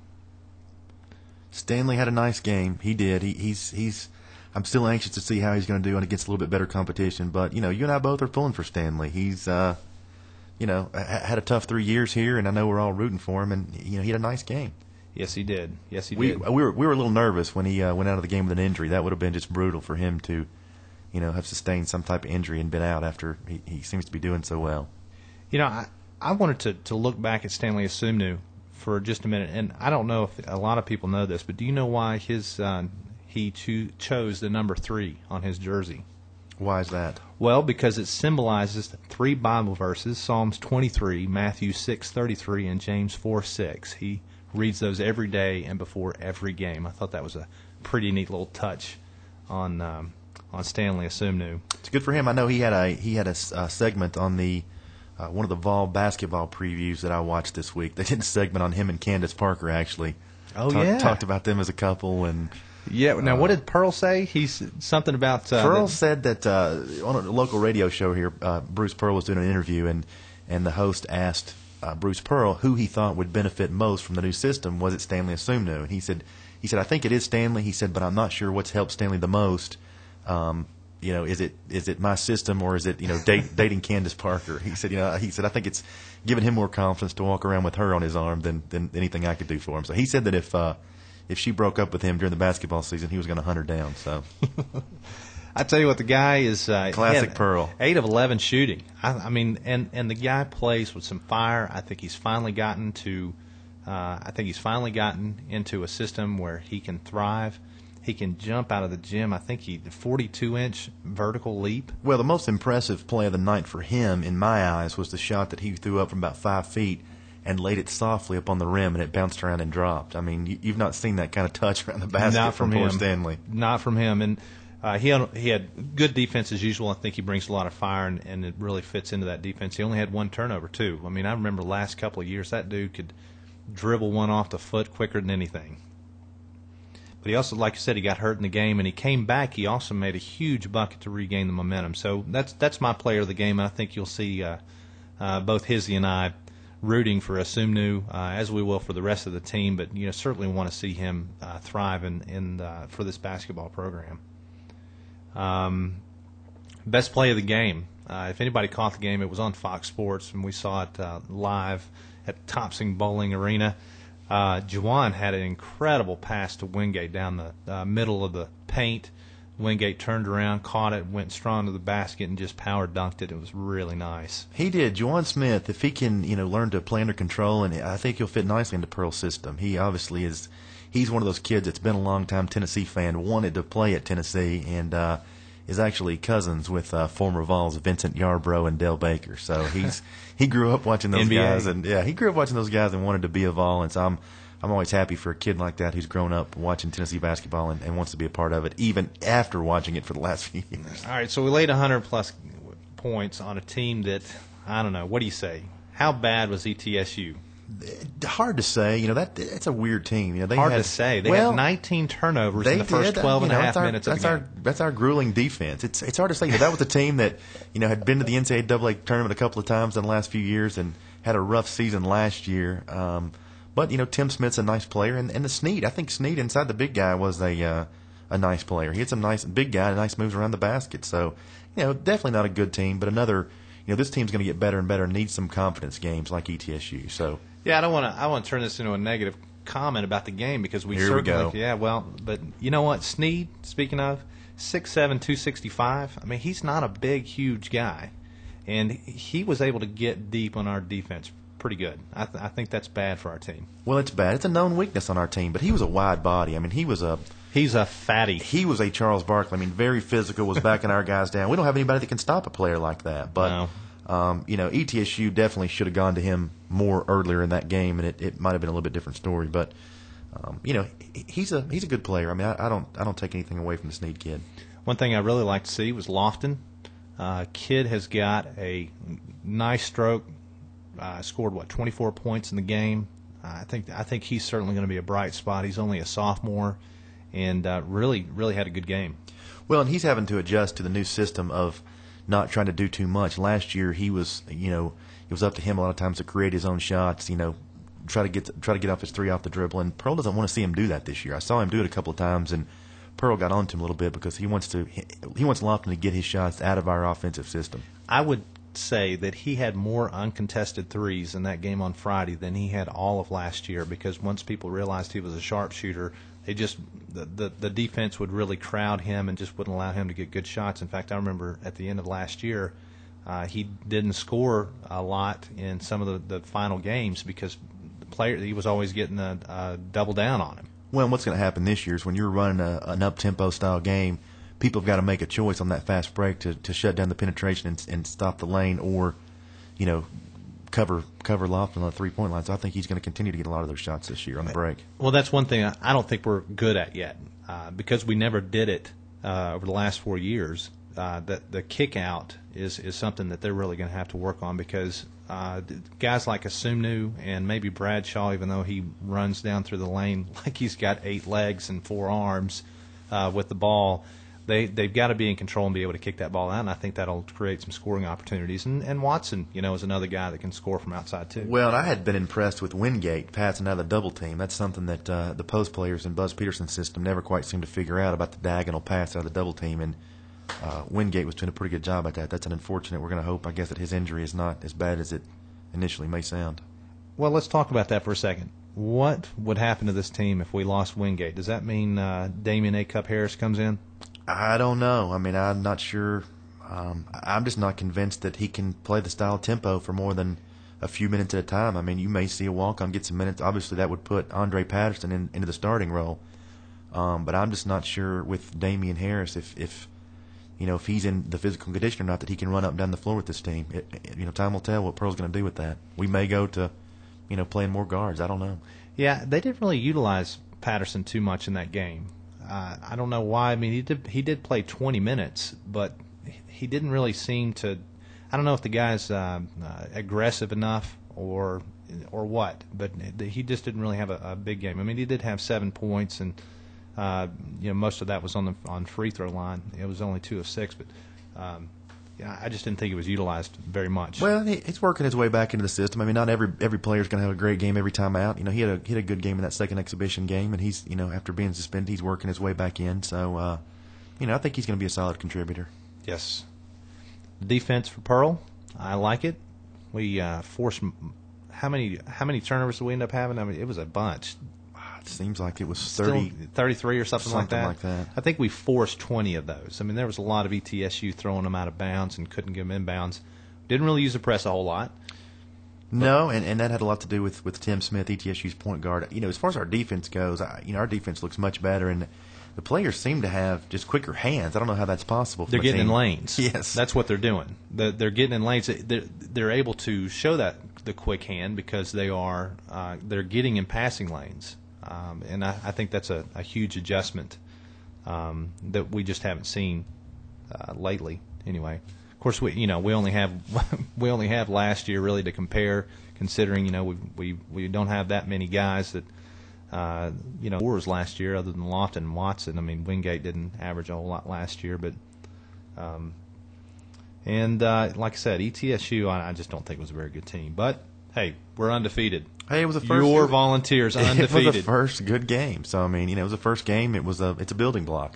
Stanley had a nice game. He did. He, he's he's. I'm still anxious to see how he's going to do against a little bit better competition. But you know, you and I both are pulling for Stanley. He's, uh, you know, had a tough three years here, and I know we're all rooting for him. And you know, he had a nice game. Yes, he did. Yes, he we, did. We were we were a little nervous when he uh, went out of the game with an injury. That would have been just brutal for him to, you know, have sustained some type of injury and been out after he, he seems to be doing so well. You know, I I wanted to to look back at Stanley Asumnu for just a minute, and I don't know if a lot of people know this, but do you know why his uh, he cho- chose the number three on his jersey? Why is that? Well, because it symbolizes three Bible verses: Psalms twenty-three, Matthew six thirty-three, and James four six. He reads those every day and before every game. I thought that was a pretty neat little touch on um, on Stanley Asumnu. It's good for him. I know he had a he had a, a segment on the. Uh, one of the Vol basketball previews that I watched this week. They did a segment on him and Candace Parker, actually. Oh, Talk, yeah. Talked about them as a couple. and Yeah, now uh, what did Pearl say? He's something about... Uh, Pearl that, said that uh, on a local radio show here, uh, Bruce Pearl was doing an interview, and, and the host asked uh, Bruce Pearl who he thought would benefit most from the new system. Was it Stanley Asumnu? And he said, he said, I think it is Stanley. He said, but I'm not sure what's helped Stanley the most. Um You know, is it is it my system or is it, you know, date, dating Candace Parker? He said, you know, he said I think it's giving him more confidence to walk around with her on his arm than, than anything I could do for him. So he said that if uh, if she broke up with him during the basketball season, he was going to hunt her down. So I tell you what, the guy is uh, classic Pearl. Eight of eleven shooting. I, I mean, and and the guy plays with some fire. I think he's finally gotten to. Uh, I think he's finally gotten into a system where he can thrive. He can jump out of the gym. I think he forty-two inch vertical leap. Well, the most impressive play of the night for him, in my eyes, was the shot that he threw up from about five feet and laid it softly up on the rim, and it bounced around and dropped. I mean, you, you've not seen that kind of touch around the basket Not from, from poor him. Stanley. Not from him. And uh, he had, he had good defense as usual. I think he brings a lot of fire, and, and it really fits into that defense. He only had one turnover, too. I mean, I remember the last couple of years, that dude could dribble one off the foot quicker than anything. But he also, like you said, he got hurt in the game, and he came back. He also made a huge bucket to regain the momentum. So that's that's my player of the game, and I think you'll see uh, uh, both Hizzy and I rooting for Asumnu, uh, as we will for the rest of the team. But you know, certainly want to see him uh, thrive in, in uh, for this basketball program. Um, best play of the game. Uh, if anybody caught the game, it was on Fox Sports, and we saw it uh, live at Thompson Bowling Arena. Uh, Juwan had an incredible pass to Wingate down the uh, middle of the paint. Wingate turned around, caught it, went strong to the basket, and just power dunked it. It was really nice. He did. Juwan Smith, if he can, you know, learn to play under control, and I think he'll fit nicely into Pearl's system. He obviously is. He's one of those kids that's been a long-time Tennessee fan, wanted to play at Tennessee, and uh, is actually cousins with uh, former Vols Vincent Yarbrough and Dale Baker. So he's he grew up watching those N B A. guys, and yeah, he grew up watching those guys and wanted to be a Vol. And so I'm I'm always happy for a kid like that who's grown up watching Tennessee basketball and, and wants to be a part of it, even after watching it for the last few years. All right, so we laid one hundred plus points on a team that, I don't know, what do you say? How bad was E T S U? Hard to say. You know, that it's a weird team. You know, they Hard had, to say. They well, had nineteen turnovers they in the first did. twelve and you know, a half our, minutes of that's the our, game. That's our grueling defense. It's it's hard to say. You know, that was a team that, you know, had been to the N C double A tournament a couple of times in the last few years and had a rough season last year. Um, but, you know, Tim Smith's a nice player. And, and the Snead, I think Snead inside the big guy was a uh, a nice player. He had some nice big guy, nice moves around the basket. So, you know, definitely not a good team, but another, you know, this team's going to get better and better and needs some confidence games like E T S U. So, yeah, I don't want to. I want to turn this into a negative comment about the game because we Here certainly. we go. Yeah, well, but you know what, Snead. Speaking of, six seven, two sixty-five. I mean, he's not a big, huge guy, and he was able to get deep on our defense pretty good. I, th- I think that's bad for our team. Well, it's bad. It's a known weakness on our team, but he was a wide body. I mean, he was a he's a fatty. He was a Charles Barkley. I mean, very physical. Was backing our guys down. We don't have anybody that can stop a player like that. But No. um, you know, E T S U definitely should have gone to him more earlier in that game, and it, it might have been a little bit different story. But um, you know, he- he's a he's a good player. I mean, I, I don't I don't take anything away from the Snead kid. One thing I really like to see was Lofton. Uh, kid has got a nice stroke. Uh, scored what twenty-four points in the game. Uh, I think I think he's certainly going to be a bright spot. He's only a sophomore, and uh, really really had a good game. Well, and he's having to adjust to the new system of not trying to do too much. Last year, he was, you know, it was up to him a lot of times to create his own shots. You know, try to get try to get off his three off the dribble. And Pearl doesn't want to see him do that this year. I saw him do it a couple of times, and Pearl got on to him a little bit because he wants to he, he wants Lofton to get his shots out of our offensive system. I would say that he had more uncontested threes in that game on Friday than he had all of last year, because once people realized he was a sharpshooter, they just the, the the defense would really crowd him and just wouldn't allow him to get good shots. In fact, I remember at the end of last year, uh, he didn't score a lot in some of the, the final games because the player he was always getting a, a double down on him. Well, what's going to happen this year is when you're running a, an up-tempo style game, people have got to make a choice on that fast break to, to shut down the penetration and, and stop the lane, or, you know, cover cover Lofton on the three-point line. So I think he's going to continue to get a lot of those shots this year on the break. Well, that's one thing I I don't think we're good at yet, uh, because we never did it uh, over the last four years. Uh, that the kick out is, is something that they're really going to have to work on, because uh, guys like Asumnu and maybe Bradshaw, even though he runs down through the lane like he's got eight legs and four arms uh, with the ball, They, they've got to be in control and be able to kick that ball out, and I think that'll create some scoring opportunities. And, and Watson, you know, is another guy that can score from outside, too. Well, and I had been impressed with Wingate passing out of the double team. That's something that uh, the post players in Buzz Peterson's system never quite seem to figure out about the diagonal pass out of the double team. And uh, Wingate was doing a pretty good job at that. That's an unfortunate. We're going to hope, I guess, that his injury is not as bad as it initially may sound. Well, let's talk about that for a second. What would happen to this team if we lost Wingate? Does that mean uh, Damian A. Cup Harris comes in? I don't know. I mean, I'm not sure. Um, I'm just not convinced that he can play the style of tempo for more than a few minutes at a time. I mean, you may see a walk-on get some minutes. Obviously, that would put Andre Patterson in, into the starting role. Um, but I'm just not sure with Damian Harris if, if you know if he's in the physical condition or not that he can run up and down the floor with this team. It, it, you know, time will tell what Pearl's going to do with that. We may go to, you know, playing more guards. I don't know. Yeah, they didn't really utilize Patterson too much in that game. Uh, I don't know why. I mean, he did he did play twenty minutes, but he didn't really seem to. I don't know if the guy's uh, uh, aggressive enough or or what, but he just didn't really have a, a big game. I mean, he did have seven points, and uh, you know most of that was on the on free throw line. It was only two of six, but um, yeah, I just didn't think it was utilized very much. Well, he, he's working his way back into the system. I mean, not every every player is going to have a great game every time out. You know, he had a he had a good game in that second exhibition game, and he's you know after being suspended, he's working his way back in. So, uh, you know, I think he's going to be a solid contributor. Yes. Defense for Pearl, I like it. We uh, forced how many how many turnovers did we end up having? I mean, it was a bunch. It seems like it was thirty, Still thirty-three or something, something like, that. like that. I think we forced twenty of those. I mean, there was a lot of E T S U throwing them out of bounds and couldn't get them inbounds. Didn't really use the press a whole lot. No, and, and that had a lot to do with, with Tim Smith, E T S U's point guard. You know, as far as our defense goes, I, you know, our defense looks much better, and the players seem to have just quicker hands. I don't know how that's possible. They're getting team. in lanes. Yes, that's what they're doing. They're, they're getting in lanes. They're, they're able to show that the quick hand because they are uh, they're getting in passing lanes, um, and I, I think that's a, a huge adjustment um, that we just haven't seen uh, lately. Anyway, of course, we you know we only have we only have last year really to compare, considering you know we we we don't have that many guys that. Uh, you know, Wars last year, other than Lofton and Watson. I mean, Wingate didn't average a whole lot last year, but um, and uh, like I said, E T S U, I, I just don't think was a very good team. But hey, we're undefeated. Hey, it was the first. Your Volunteers undefeated. It was the first good game. So I mean, you know, it was the first game. It was a it's a building block.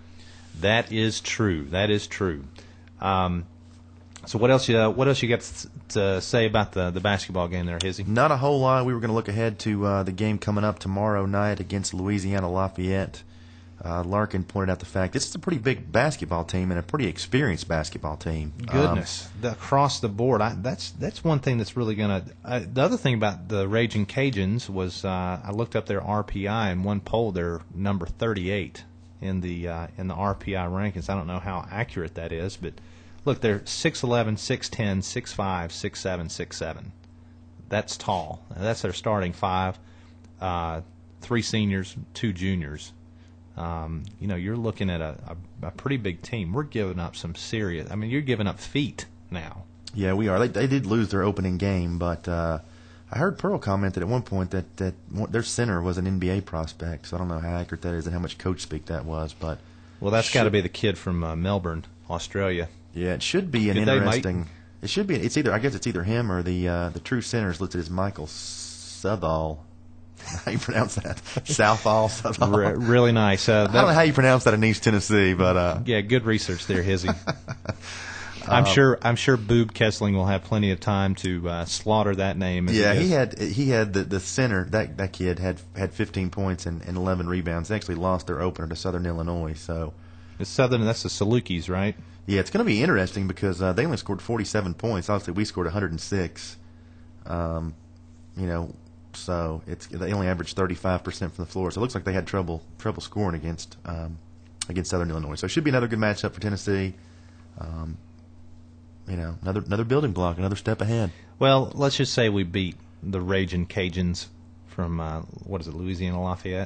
That is true. That is true. Um, So what else you uh, what else you got to say about the, the basketball game there, Hizzy? Not a whole lot. We were going to look ahead to uh, the game coming up tomorrow night against Louisiana Lafayette. Uh, Larkin pointed out the fact this is a pretty big basketball team and a pretty experienced basketball team. Goodness, um, the, across the board. I, that's that's one thing that's really going to. Uh, the other thing about the Raging Cajuns was uh, I looked up their R P I in one poll. They're number thirty-eight in the uh, in the R P I rankings. I don't know how accurate that is, but. Look, they're six eleven, six ten, six five, six seven, six seven. That's tall. That's their starting five. Uh, three seniors, two juniors. Um, you know, you're looking at a, a, a pretty big team. We're giving up some serious. I mean, you're giving up feet now. Yeah, we are. They, they did lose their opening game, but uh, I heard Pearl commented at one point that, that their center was an N B A prospect. So I don't know how accurate that is and how much coach speak that was. But well, that's got to be the kid from uh, Melbourne, Australia. Yeah, it should be an Good day, interesting. Mike. It should be. It's either. I guess it's either him or the uh, the true center is listed as Michael Southall. How you pronounce that? Southall. Southall. Re- really nice. Uh, I don't know how you pronounce that in East Tennessee, but uh, yeah, good research there, Hizzy. I'm um, sure. I'm sure Boob Kessling will have plenty of time to uh, slaughter that name. Yeah, he, he had. He had the, the center. That that kid had had fifteen points and, and eleven rebounds. They actually lost their opener to Southern Illinois. So the Southern. That's the Salukis, right? Yeah, it's going to be interesting because uh, they only scored forty-seven points. Obviously, we scored one hundred six. Um, you know, so it's they only averaged thirty-five percent from the floor. So it looks like they had trouble trouble scoring against um, against Southern Illinois. So it should be another good matchup for Tennessee. Um, you know, another another building block, another step ahead. Well, let's just say we beat the Raging Cajuns from uh, what is it, Louisiana Lafayette.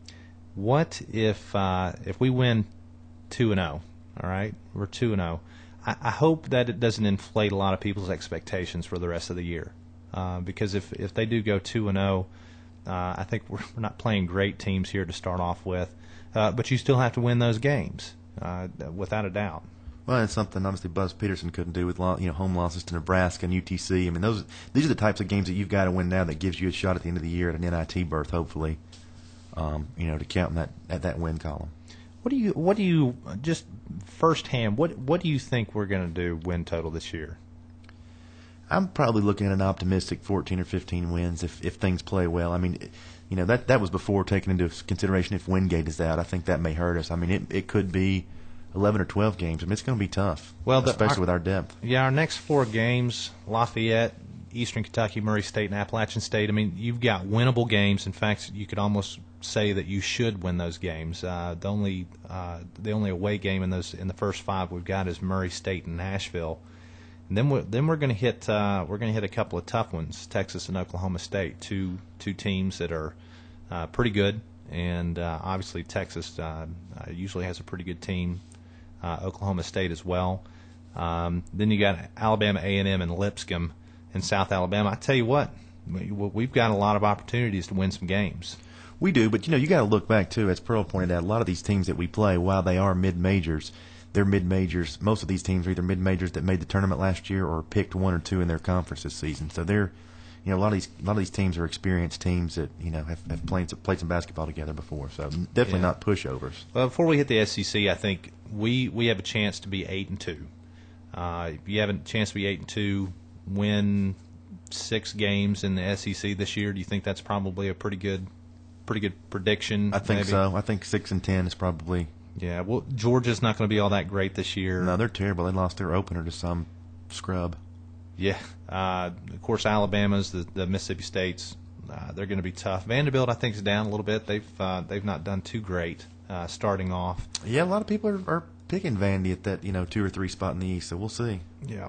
What if uh, if we win two and zero? All right, we're two and zero. I, I hope that it doesn't inflate a lot of people's expectations for the rest of the year, uh, because if if they do go two and zero, uh, I think we're, we're not playing great teams here to start off with. Uh, but you still have to win those games, uh, without a doubt. Well, it's something obviously Buzz Peterson couldn't do with you know home losses to Nebraska and U T C. I mean, those these are the types of games that you've got to win now that gives you a shot at the end of the year at an N I T berth, hopefully. Um, you know, to count in that at that win column. What do you what do you just firsthand? What what do you think we're going to do win total this year? I'm probably looking at an optimistic fourteen or fifteen wins if if things play well. I mean, you know that that was before taking into consideration if Wingate is out. I think that may hurt us. I mean, it it could be eleven or twelve games. I mean, it's going to be tough. Well, the, especially our, with our depth. Yeah, our next four games: Lafayette, Eastern Kentucky, Murray State, and Appalachian State. I mean, you've got winnable games. In fact, you could almost say that you should win those games. Uh, the only uh, the only away game in those in the first five we've got is Murray State and Nashville. And then we're then we're going to hit uh, we're going to hit a couple of tough ones: Texas and Oklahoma State, two two teams that are uh, pretty good, and uh, obviously Texas uh, usually has a pretty good team. Uh, Oklahoma State as well. Um, then you got Alabama A and M and Lipscomb in South Alabama. I tell you what, we've got a lot of opportunities to win some games. We do, but you know you got to look back too. As Pearl pointed out, a lot of these teams that we play, while they are mid majors, they're mid majors. Most of these teams are either mid majors that made the tournament last year or picked one or two in their conference this season. So they're, you know, a lot of these a lot of these teams are experienced teams that you know have, have played played some basketball together before. So definitely yeah. not pushovers. Well, before we hit the S E C, I think we we have a chance to be eight and two. Uh, if you have a chance to be eight and two, win six games in the S E C this year, do you think that's probably a pretty good? Pretty good prediction. I think maybe? so. I think six and ten is probably. Yeah. Well, Georgia's not going to be all that great this year. No, they're terrible. They lost their opener to some scrub. Yeah. Uh, of course, Alabama's the, the Mississippi States. Uh, they're going to be tough. Vanderbilt, I think, is down a little bit. They've uh, they've not done too great uh, starting off. Yeah, a lot of people are, are picking Vandy at that you know two or three spot in the East. So we'll see. Yeah.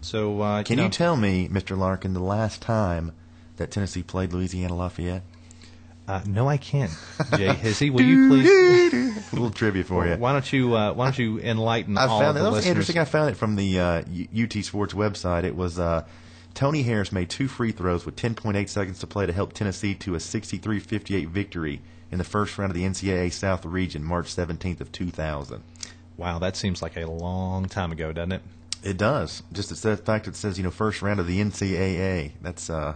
So uh, Can you, know, you tell me, Mister Larkin, the last time that Tennessee played Louisiana Lafayette? Uh, no, I can't. Jay Hizzy, will you please? A little trivia for you. Why don't you? Uh, why don't you enlighten I all found of that, the that was listeners? interesting. I found it from the uh, U T Sports website. It was uh, Tony Harris made two free throws with ten point eight seconds to play to help Tennessee to a sixty-three fifty-eight victory in the first round of the N C double A South Region, March seventeenth of two thousand. Wow, that seems like a long time ago, doesn't it? It does. Just the fact it says, you know, first round of the N C double A. That's uh,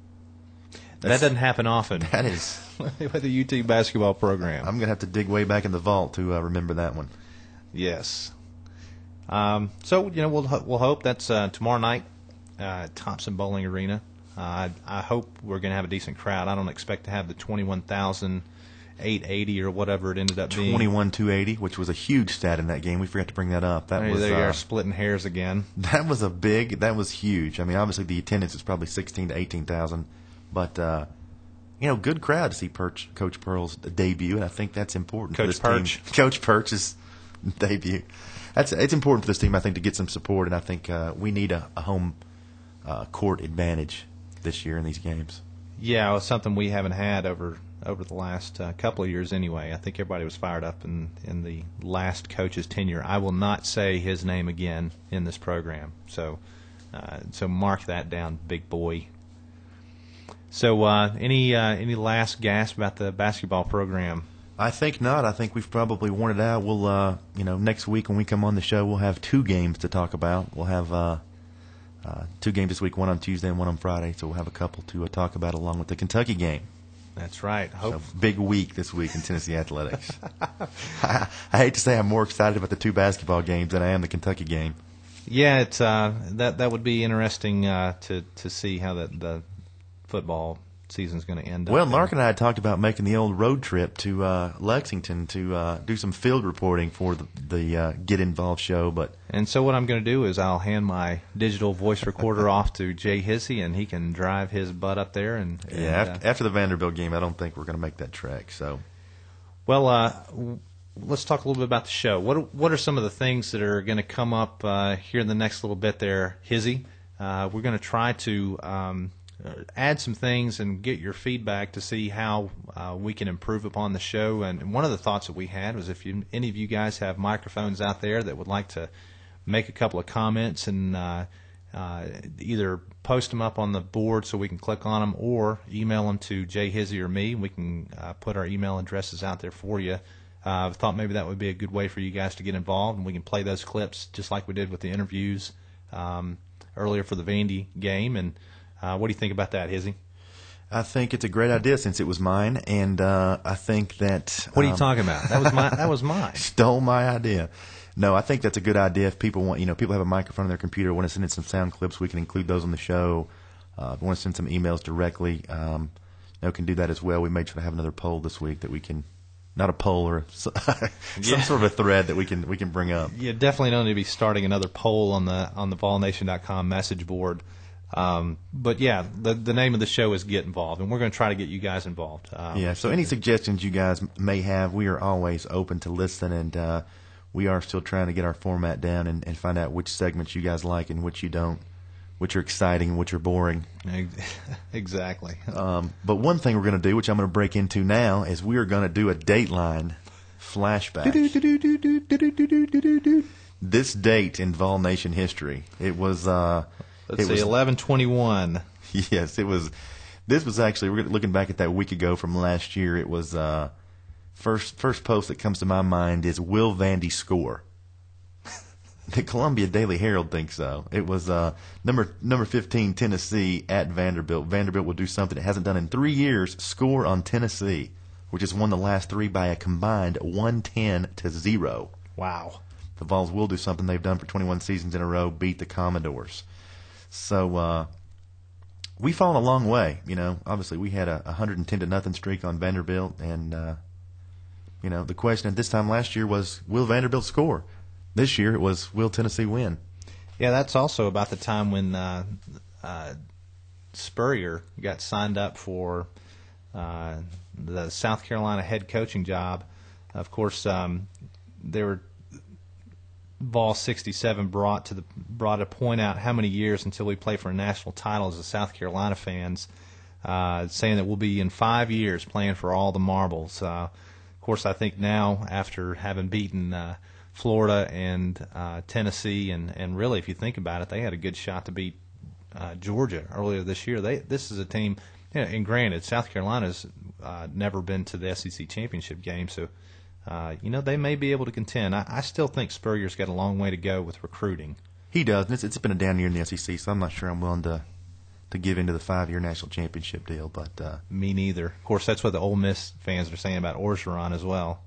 that doesn't happen often. That is with the U T basketball program. I'm gonna have to dig way back in the vault to uh, remember that one. Yes. Um, so you know, we'll we'll hope that's uh, tomorrow night, uh, at Thompson Bowling Arena. Uh, I, I hope we're going to have a decent crowd. I don't expect to have the twenty-one thousand eight hundred eighty or whatever it ended up being. twenty-one two eighty, which was a huge stat in that game. We forgot to bring that up. That Hey, was there you uh, are, splitting hairs again. That was a big. That was huge. I mean, obviously the attendance is probably sixteen to eighteen thousand, but uh, you know, good crowd to see Perch, Coach Pearl's debut, and I think that's important. Coach for this Perch. team. Coach Perch's debut. That's it's important for this team, I think, to get some support, and I think uh, we need a, a home uh, court advantage this year in these games. Yeah, it was something we haven't had over over the last uh, couple of years anyway. I think everybody was fired up in, in the last coach's tenure. I will not say his name again in this program. So uh, so mark that down, big boy. So uh, any uh, any last gasp about the basketball program? I think not. I think we've probably worn it out. We'll, uh, you know, next week when we come on the show, we'll have two games to talk about. We'll have uh, uh, two games this week, one on Tuesday and one on Friday. So we'll have a couple to uh, talk about along with the Kentucky game. That's right. Hope. So big week this week in Tennessee athletics. I, I hate to say I'm more excited about the two basketball games than I am the Kentucky game. Yeah, it's uh, that that would be interesting uh, to to see how the the football season's going to end Well, up. Mark and I had talked about making the old road trip to uh, Lexington to uh, do some field reporting for the, the uh, Get Involved show. But And so what I'm going to do is I'll hand my digital voice recorder off to Jay Hissey, and he can drive his butt up there. And, and yeah, after, uh, after the Vanderbilt game, I don't think we're going to make that trek. So, well, uh, w- let's talk a little bit about the show. What what are some of the things that are going to come up uh, here in the next little bit there, Hizzy? Uh, we're going to try to um, Uh, add some things and get your feedback to see how uh, we can improve upon the show. And, and one of the thoughts that we had was if you, any of you guys have microphones out there that would like to make a couple of comments and uh, uh, either post them up on the board so we can click on them or email them to Jay Hizzy or me. We can uh, put our email addresses out there for you. Uh, I thought maybe that would be a good way for you guys to get involved, and we can play those clips just like we did with the interviews um, earlier for the Vandy game. And Uh, what do you think about that, Hizzy? I think it's a great idea since it was mine, and uh, I think that. What are you um, talking about? That was my. That was mine. Stole my idea. No, I think that's a good idea. If people want, you know, people have a microphone on their computer, want to send in some sound clips, we can include those on the show. Uh, if you want to send some emails directly, um, you know, can do that as well. We may try to have another poll this week that we can. Not a poll or some Yeah. sort of a thread that we can we can bring up. You definitely don't need to be starting another poll on the on the vol nation dot com message board. Um, but yeah, the the name of the show is Get Involved, and we're going to try to get you guys involved. Um, Yeah. So any suggestions you guys may have, we are always open to listen, and uh, we are still trying to get our format down and, and find out which segments you guys like and which you don't, which are exciting and which are boring. Exactly. Um, but one thing we're going to do, which I'm going to break into now, is we are going to do a Dateline flashback. This date in Vol Nation history, it was. Uh, Let's it see, was, eleven twenty-one. Yes, it was. This was actually, we're looking back at that week ago from last year. It was uh, first first post that comes to my mind is will Vandy score? The Columbia Daily Herald thinks so. It was uh, number number fifteen Tennessee at Vanderbilt. Vanderbilt will do something it hasn't done in three years: score on Tennessee, which has won the last three by a combined one ten to zero. Wow. The Vols will do something they've done for twenty-one seasons in a row: beat the Commodores. So uh, we've fallen a long way. You know, obviously we had a one hundred ten to nothing streak on Vanderbilt, and uh, you know the question at this time last year was, will Vanderbilt score? This year it was, will Tennessee win? Yeah, that's also about the time when uh, uh, Spurrier got signed up for uh, the South Carolina head coaching job. Of course, um, there were Vol sixty-seven brought to the brought to point out how many years until we play for a national title as the South Carolina fans, uh, saying that we'll be in five years playing for all the marbles. Uh, of course, I think now after having beaten uh, Florida and uh, Tennessee, and, and really, if you think about it, they had a good shot to beat uh, Georgia earlier this year. They this is a team, you know, and granted, South Carolina's uh, never been to the S E C championship game, so. Uh, you know, they may be able to contend. I, I still think Spurrier's got a long way to go with recruiting. He does. And it's, it's been a down year in the S E C, so I'm not sure I'm willing to to give into the five-year national championship deal. But uh, me neither. Of course, that's what the Ole Miss fans are saying about Orgeron as well.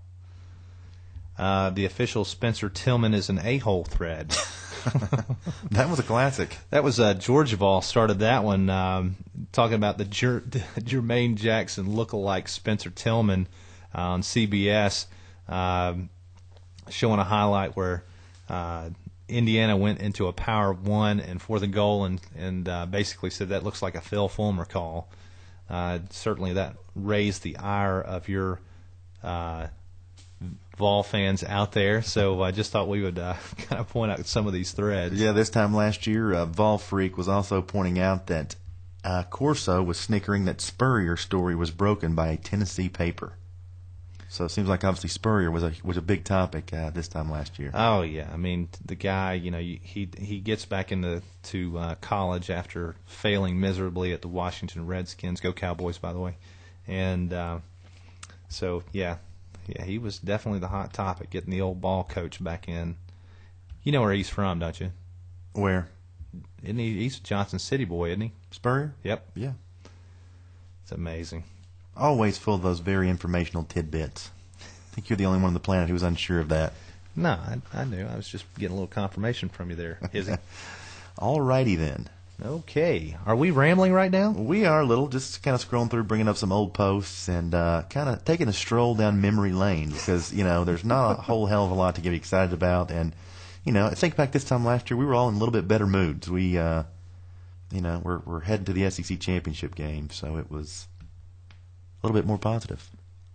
Uh, the official Spencer Tillman is an a-hole thread. That was a classic. That was uh, Georgia Ball started that one, um, talking about the Jer- Jermaine Jackson lookalike Spencer Tillman uh, on C B S. Um, showing a highlight where uh, Indiana went into a power of one and fourth and goal, and and uh, basically said that looks like a Phil Fulmer call. Uh, certainly, that raised the ire of your uh, Vol fans out there. So I just thought we would uh, kind of point out some of these threads. Yeah, this time last year, uh, Vol Freak was also pointing out that uh, Corso was snickering that Spurrier's story was broken by a Tennessee paper. So it seems like obviously Spurrier was a was a big topic uh, this time last year. Oh yeah, I mean the guy, you know, he he gets back into to uh, college after failing miserably at the Washington Redskins. Go Cowboys, by the way. And uh, so yeah, yeah, he was definitely the hot topic, getting the old ball coach back in. You know where he's from, don't you? Where? Isn't he? He's a Johnson City boy, isn't he? Spurrier? Yep. Yeah. It's amazing. Always full of those very informational tidbits. I think you're the only one on the planet who was unsure of that. No, I, I knew. I was just getting a little confirmation from you there, Izzy. All righty then. Okay. Are we rambling right now? We are a little, just kind of scrolling through, bringing up some old posts, and uh, kind of taking a stroll down memory lane because, you know, there's not a whole hell of a lot to get excited about. And, you know, I think back this time last year, we were all in a little bit better moods. We, uh, you know, we're, we're heading to the S E C championship game, so it was a little bit more positive.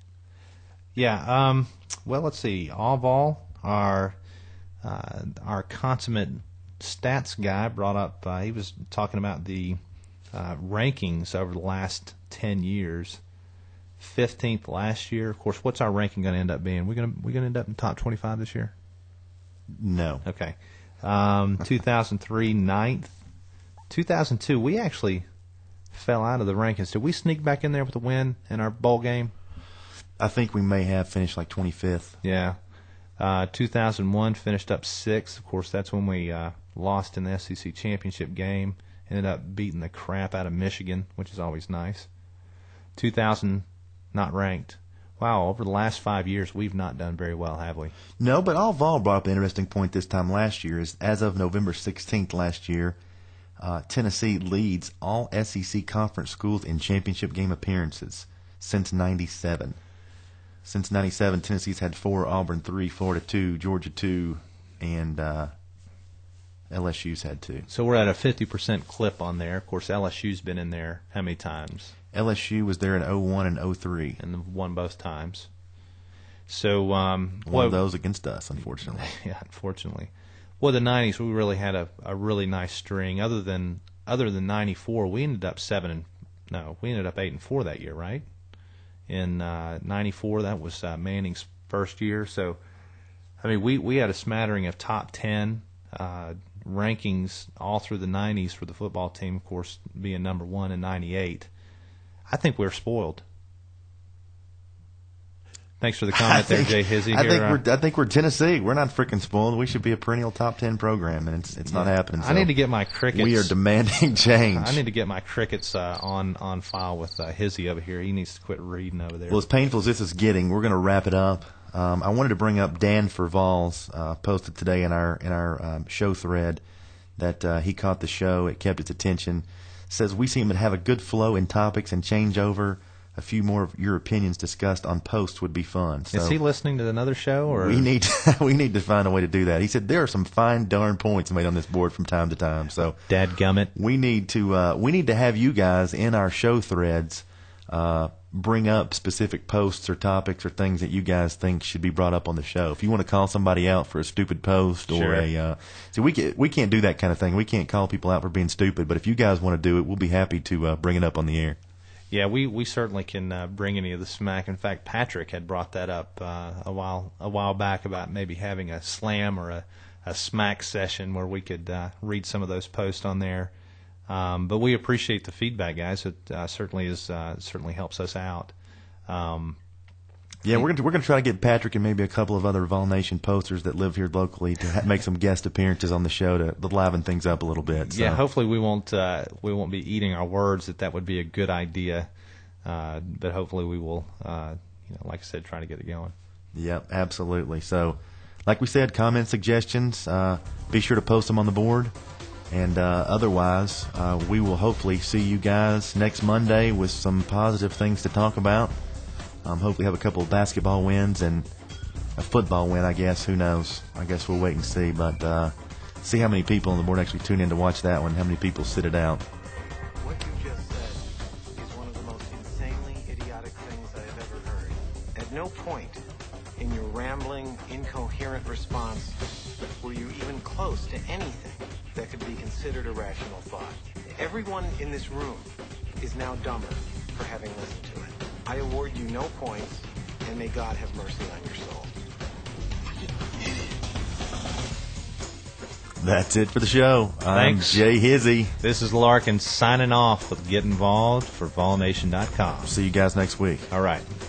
Yeah. Um, well, let's see. All our uh, our consummate stats guy brought up. Uh, he was talking about the uh, rankings over the last ten years. Fifteenth last year. Of course, what's our ranking going to end up being? We're going to we're going to end up in top twenty-five this year. No. Okay. Um, two thousand three, ninth. two thousand two, we actually fell out of the rankings. Did we sneak back in there with a win in our bowl game? I think we may have finished like twenty-fifth. Yeah. Uh, two thousand one finished up sixth. Of course, that's when we uh, lost in the S E C championship game. Ended up beating the crap out of Michigan, which is always nice. two thousand, not ranked. Wow, over the last five years, we've not done very well, have we? No, but All Vol brought up an interesting point this time last year. Is as of November sixteenth last year, Uh, Tennessee leads all S E C conference schools in championship game appearances since ninety-seven. Since ninety-seven, Tennessee's had four, Auburn three, Florida two, Georgia two, and uh, L S U's had two. So we're at a fifty percent clip on there. Of course, L S U's been in there how many times? L S U was there in oh one and oh three. And won both times. So um, One well, of those against us, unfortunately. Yeah, unfortunately. Well, the nineties, we really had a, a really nice string. Other than other than ninety-four, we ended up seven and no, we ended up eight and four that year, right? In uh, ninety-four, that was uh, Manning's first year. So, I mean, we, we had a smattering of top ten uh, rankings all through the nineties for the football team. Of course, being number one in ninety-eight. I think we're spoiled. Thanks for the comment think, there, Jay Hizzy. I here, think uh, we're I think we're Tennessee. We're not freaking spoiled. We should be a perennial top ten program, and it's it's yeah. not happening. So I need to get my crickets. We are demanding change. I need to get my crickets uh, on on file with uh, Hizzy over here. He needs to quit reading over there. Well, as painful as this is getting, we're going to wrap it up. Um, I wanted to bring up Dan for Vols uh, posted today in our in our um, show thread that uh, he caught the show. It kept its attention. Says we seem to have a good flow in topics and change over. A few more of your opinions discussed on posts would be fun. So is he listening to another show, or we need to, we need to find a way to do that? He said there are some fine darn points made on this board from time to time. So dadgummit, we need to uh, we need to have you guys in our show threads uh, bring up specific posts or topics or things that you guys think should be brought up on the show. If you want to call somebody out for a stupid post or Sure. a uh, see, we can, we can't do that kind of thing. We can't call people out for being stupid. But if you guys want to do it, we'll be happy to uh, bring it up on the air. Yeah, we, we certainly can uh, bring any of the smack. In fact, Patrick had brought that up uh, a while a while back about maybe having a slam or a, a smack session where we could uh, read some of those posts on there. Um, but we appreciate the feedback, guys. It uh, certainly is uh, certainly helps us out. Um, Yeah, we're gonna we're gonna try to get Patrick and maybe a couple of other Vol Nation posters that live here locally to ha- make some guest appearances on the show to, to liven things up a little bit. So. Yeah, hopefully we won't uh, we won't be eating our words that that would be a good idea, uh, but hopefully we will. Uh, you know, like I said, try to get it going. Yep, absolutely. So, like we said, comment suggestions. Uh, be sure to post them on the board. And uh, otherwise, uh, we will hopefully see you guys next Monday with some positive things to talk about. Um, hopefully have a couple of basketball wins and a football win, I guess. Who knows? I guess we'll wait and see. But uh, see how many people on the board actually tune in to watch that one, how many people sit it out. What you just said is one of the most insanely idiotic things I have ever heard. At no point in your rambling, incoherent response were you even close to anything that could be considered a rational thought. Everyone in this room is now dumber for having listened to it. I award you no points, and may God have mercy on your soul. That's it for the show. Thanks. I'm Jay Hizzy. This is Larkin signing off with Get Involved for Vol Nation dot com. See you guys next week. All right.